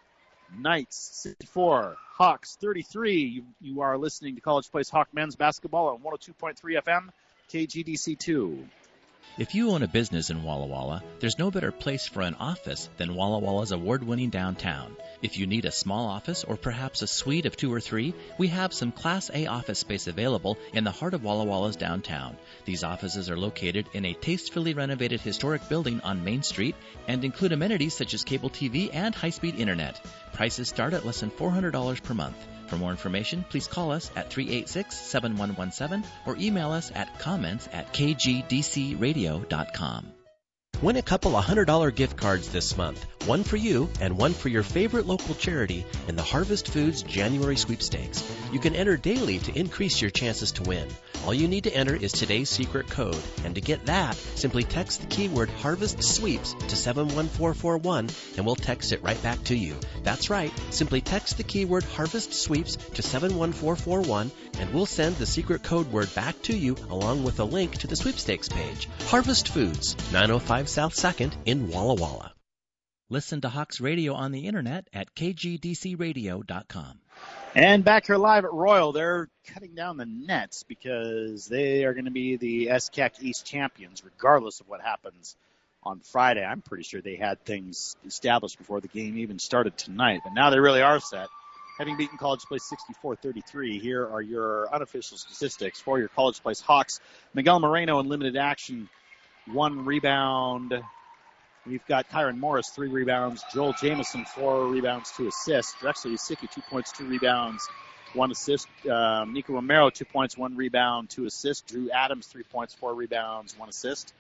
Knights sixty-four, Hawks thirty-three. You, you are listening to College Place Hawk men's basketball on one oh two point three F M, K G D C two. If you own a business in Walla Walla, there's no better place for an office than Walla Walla's award-winning downtown. If you need a small office or perhaps a suite of two or three, we have some Class A office space available in the heart of Walla Walla's downtown. These offices are located in a tastefully renovated historic building on Main Street and include amenities such as cable T V and high-speed internet. Prices start at less than four hundred dollars per month. For more information, please call us at three eight six, seven one one seven or email us at comments at k g d c radio dot com. Win a couple of one hundred dollars gift cards this month, one for you and one for your favorite local charity in the Harvest Foods January Sweepstakes. You can enter daily to increase your chances to win. All you need to enter is today's secret code, and to get that, simply text the keyword Harvest Sweeps to seven one four four one, and we'll text it right back to you. That's right, simply text the keyword Harvest Sweeps to seven one four four one, and we'll send the secret code word back to you along with a link to the sweepstakes page. Harvest Foods, nine oh five South second in Walla Walla. Listen to Hawks Radio on the internet at k g d c radio dot com. And back here live at Royal, they're cutting down the nets because they are going to be the S C A C East champions, regardless of what happens on Friday. I'm pretty sure they had things established before the game even started tonight, but now they really are set. Having beaten College Place sixty-four thirty-three, here are your unofficial statistics for your College Place Hawks. Miguel Moreno in limited action, one rebound. We've got Kyron Morris, three rebounds. Joel Jamison, four rebounds, two assists. Drexler Yasicki, two points, two rebounds, one assist. Um, Nico Romero, two points, one rebound, two assists. Drew Adams, three points, four rebounds, one assist.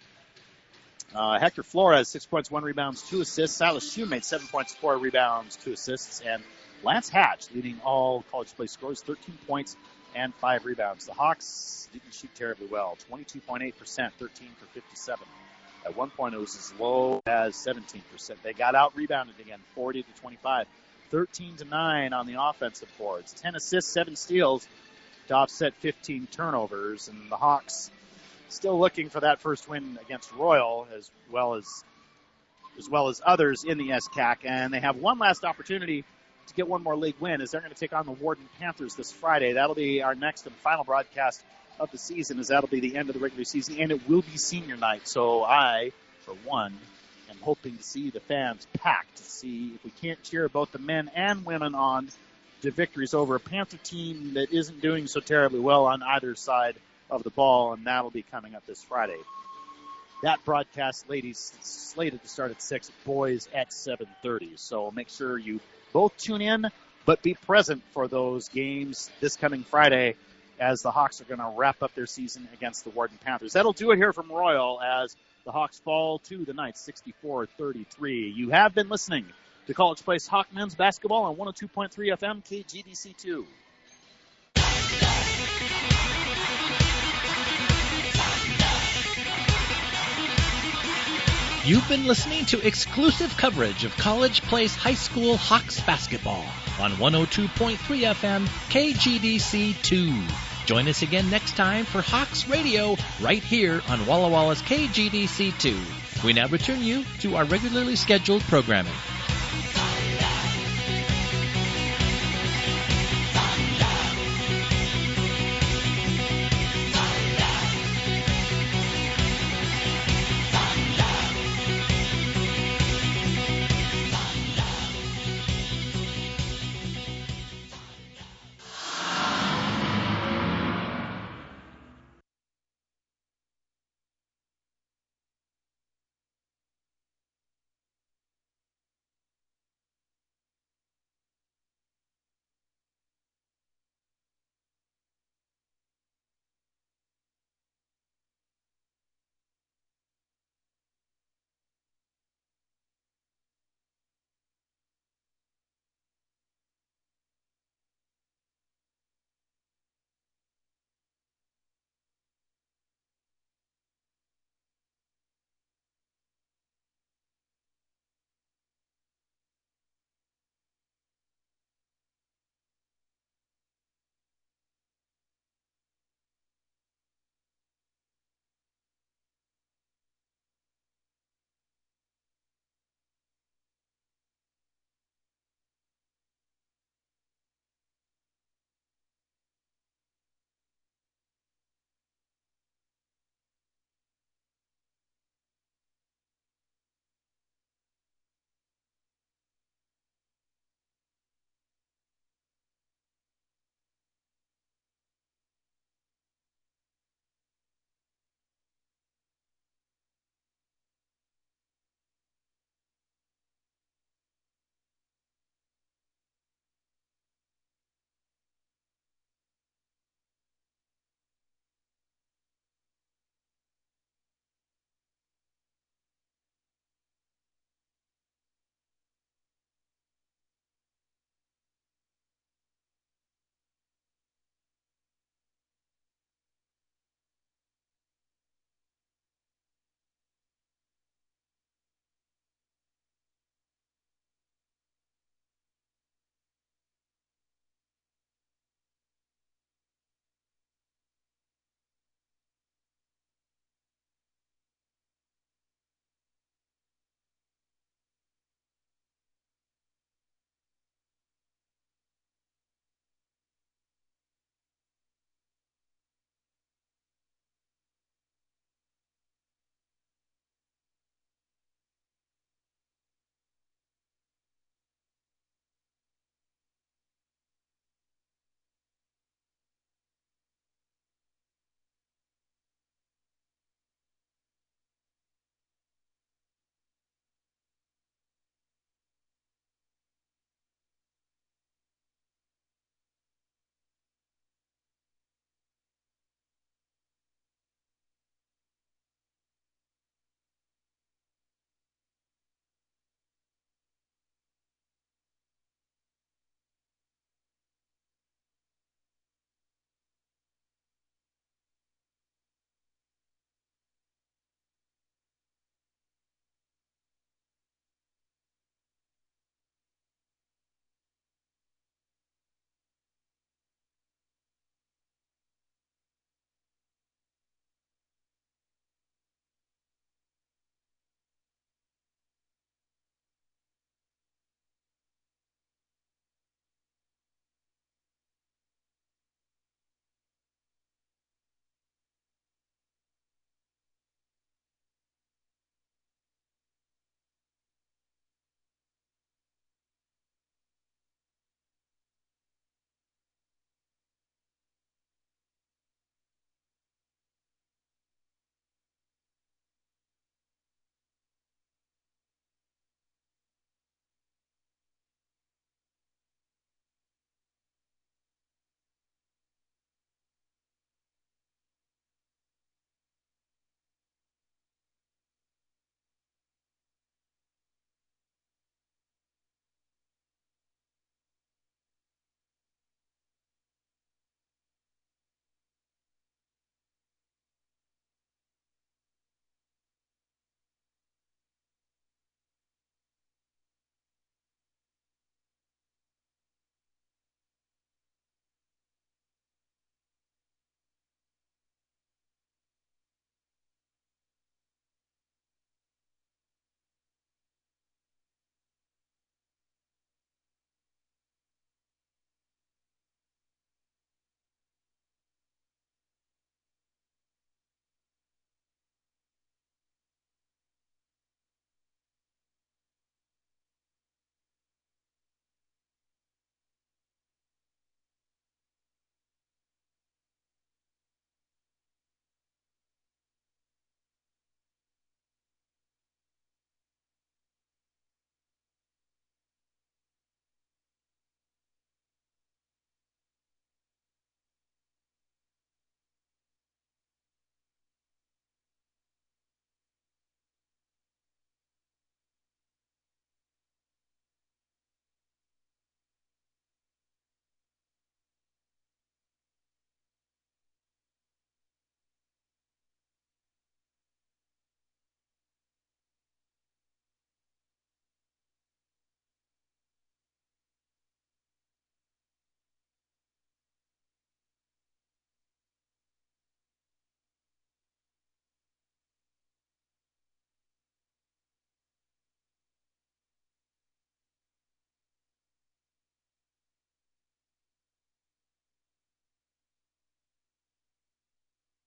Uh, Hector Flores, six points, one rebounds, two assists. Silas Shoemate, seven points, four rebounds, two assists. And Lance Hatch leading all College Place scores, thirteen points and five rebounds. The Hawks didn't shoot terribly well, twenty-two point eight percent, thirteen for fifty-seven. At one point, it was as low as seventeen percent. They got out-rebounded again, forty to twenty-five. thirteen to nine on the offensive boards. ten assists, seven steals to offset fifteen turnovers. And the Hawks still looking for that first win against Royal as well as as well as others in the S C A C. And they have one last opportunity to get one more league win as they're going to take on the Warden Panthers this Friday. That'll be our next and final broadcast of the season, as that'll be the end of the regular season, and it will be senior night. So I, for one, am hoping to see the fans packed to see if we can't cheer both the men and women on to victories over a Panther team that isn't doing so terribly well on either side of the ball, and that'll be coming up this Friday. That broadcast, ladies, slated to start at six, boys at seven thirty. So make sure you both tune in, but be present for those games this coming Friday as the Hawks are going to wrap up their season against the Warden Panthers. That'll do it here from Royal as the Hawks fall to the Knights sixty-four thirty-three. You have been listening to College Place Hawk men's basketball on one oh two point three F M, K G D C two. You've been listening to exclusive coverage of College Place High School Hawks basketball on one oh two point three F M K G D C two. Join us again next time for Hawks Radio right here on Walla Walla's K G D C two. We now return you to our regularly scheduled programming.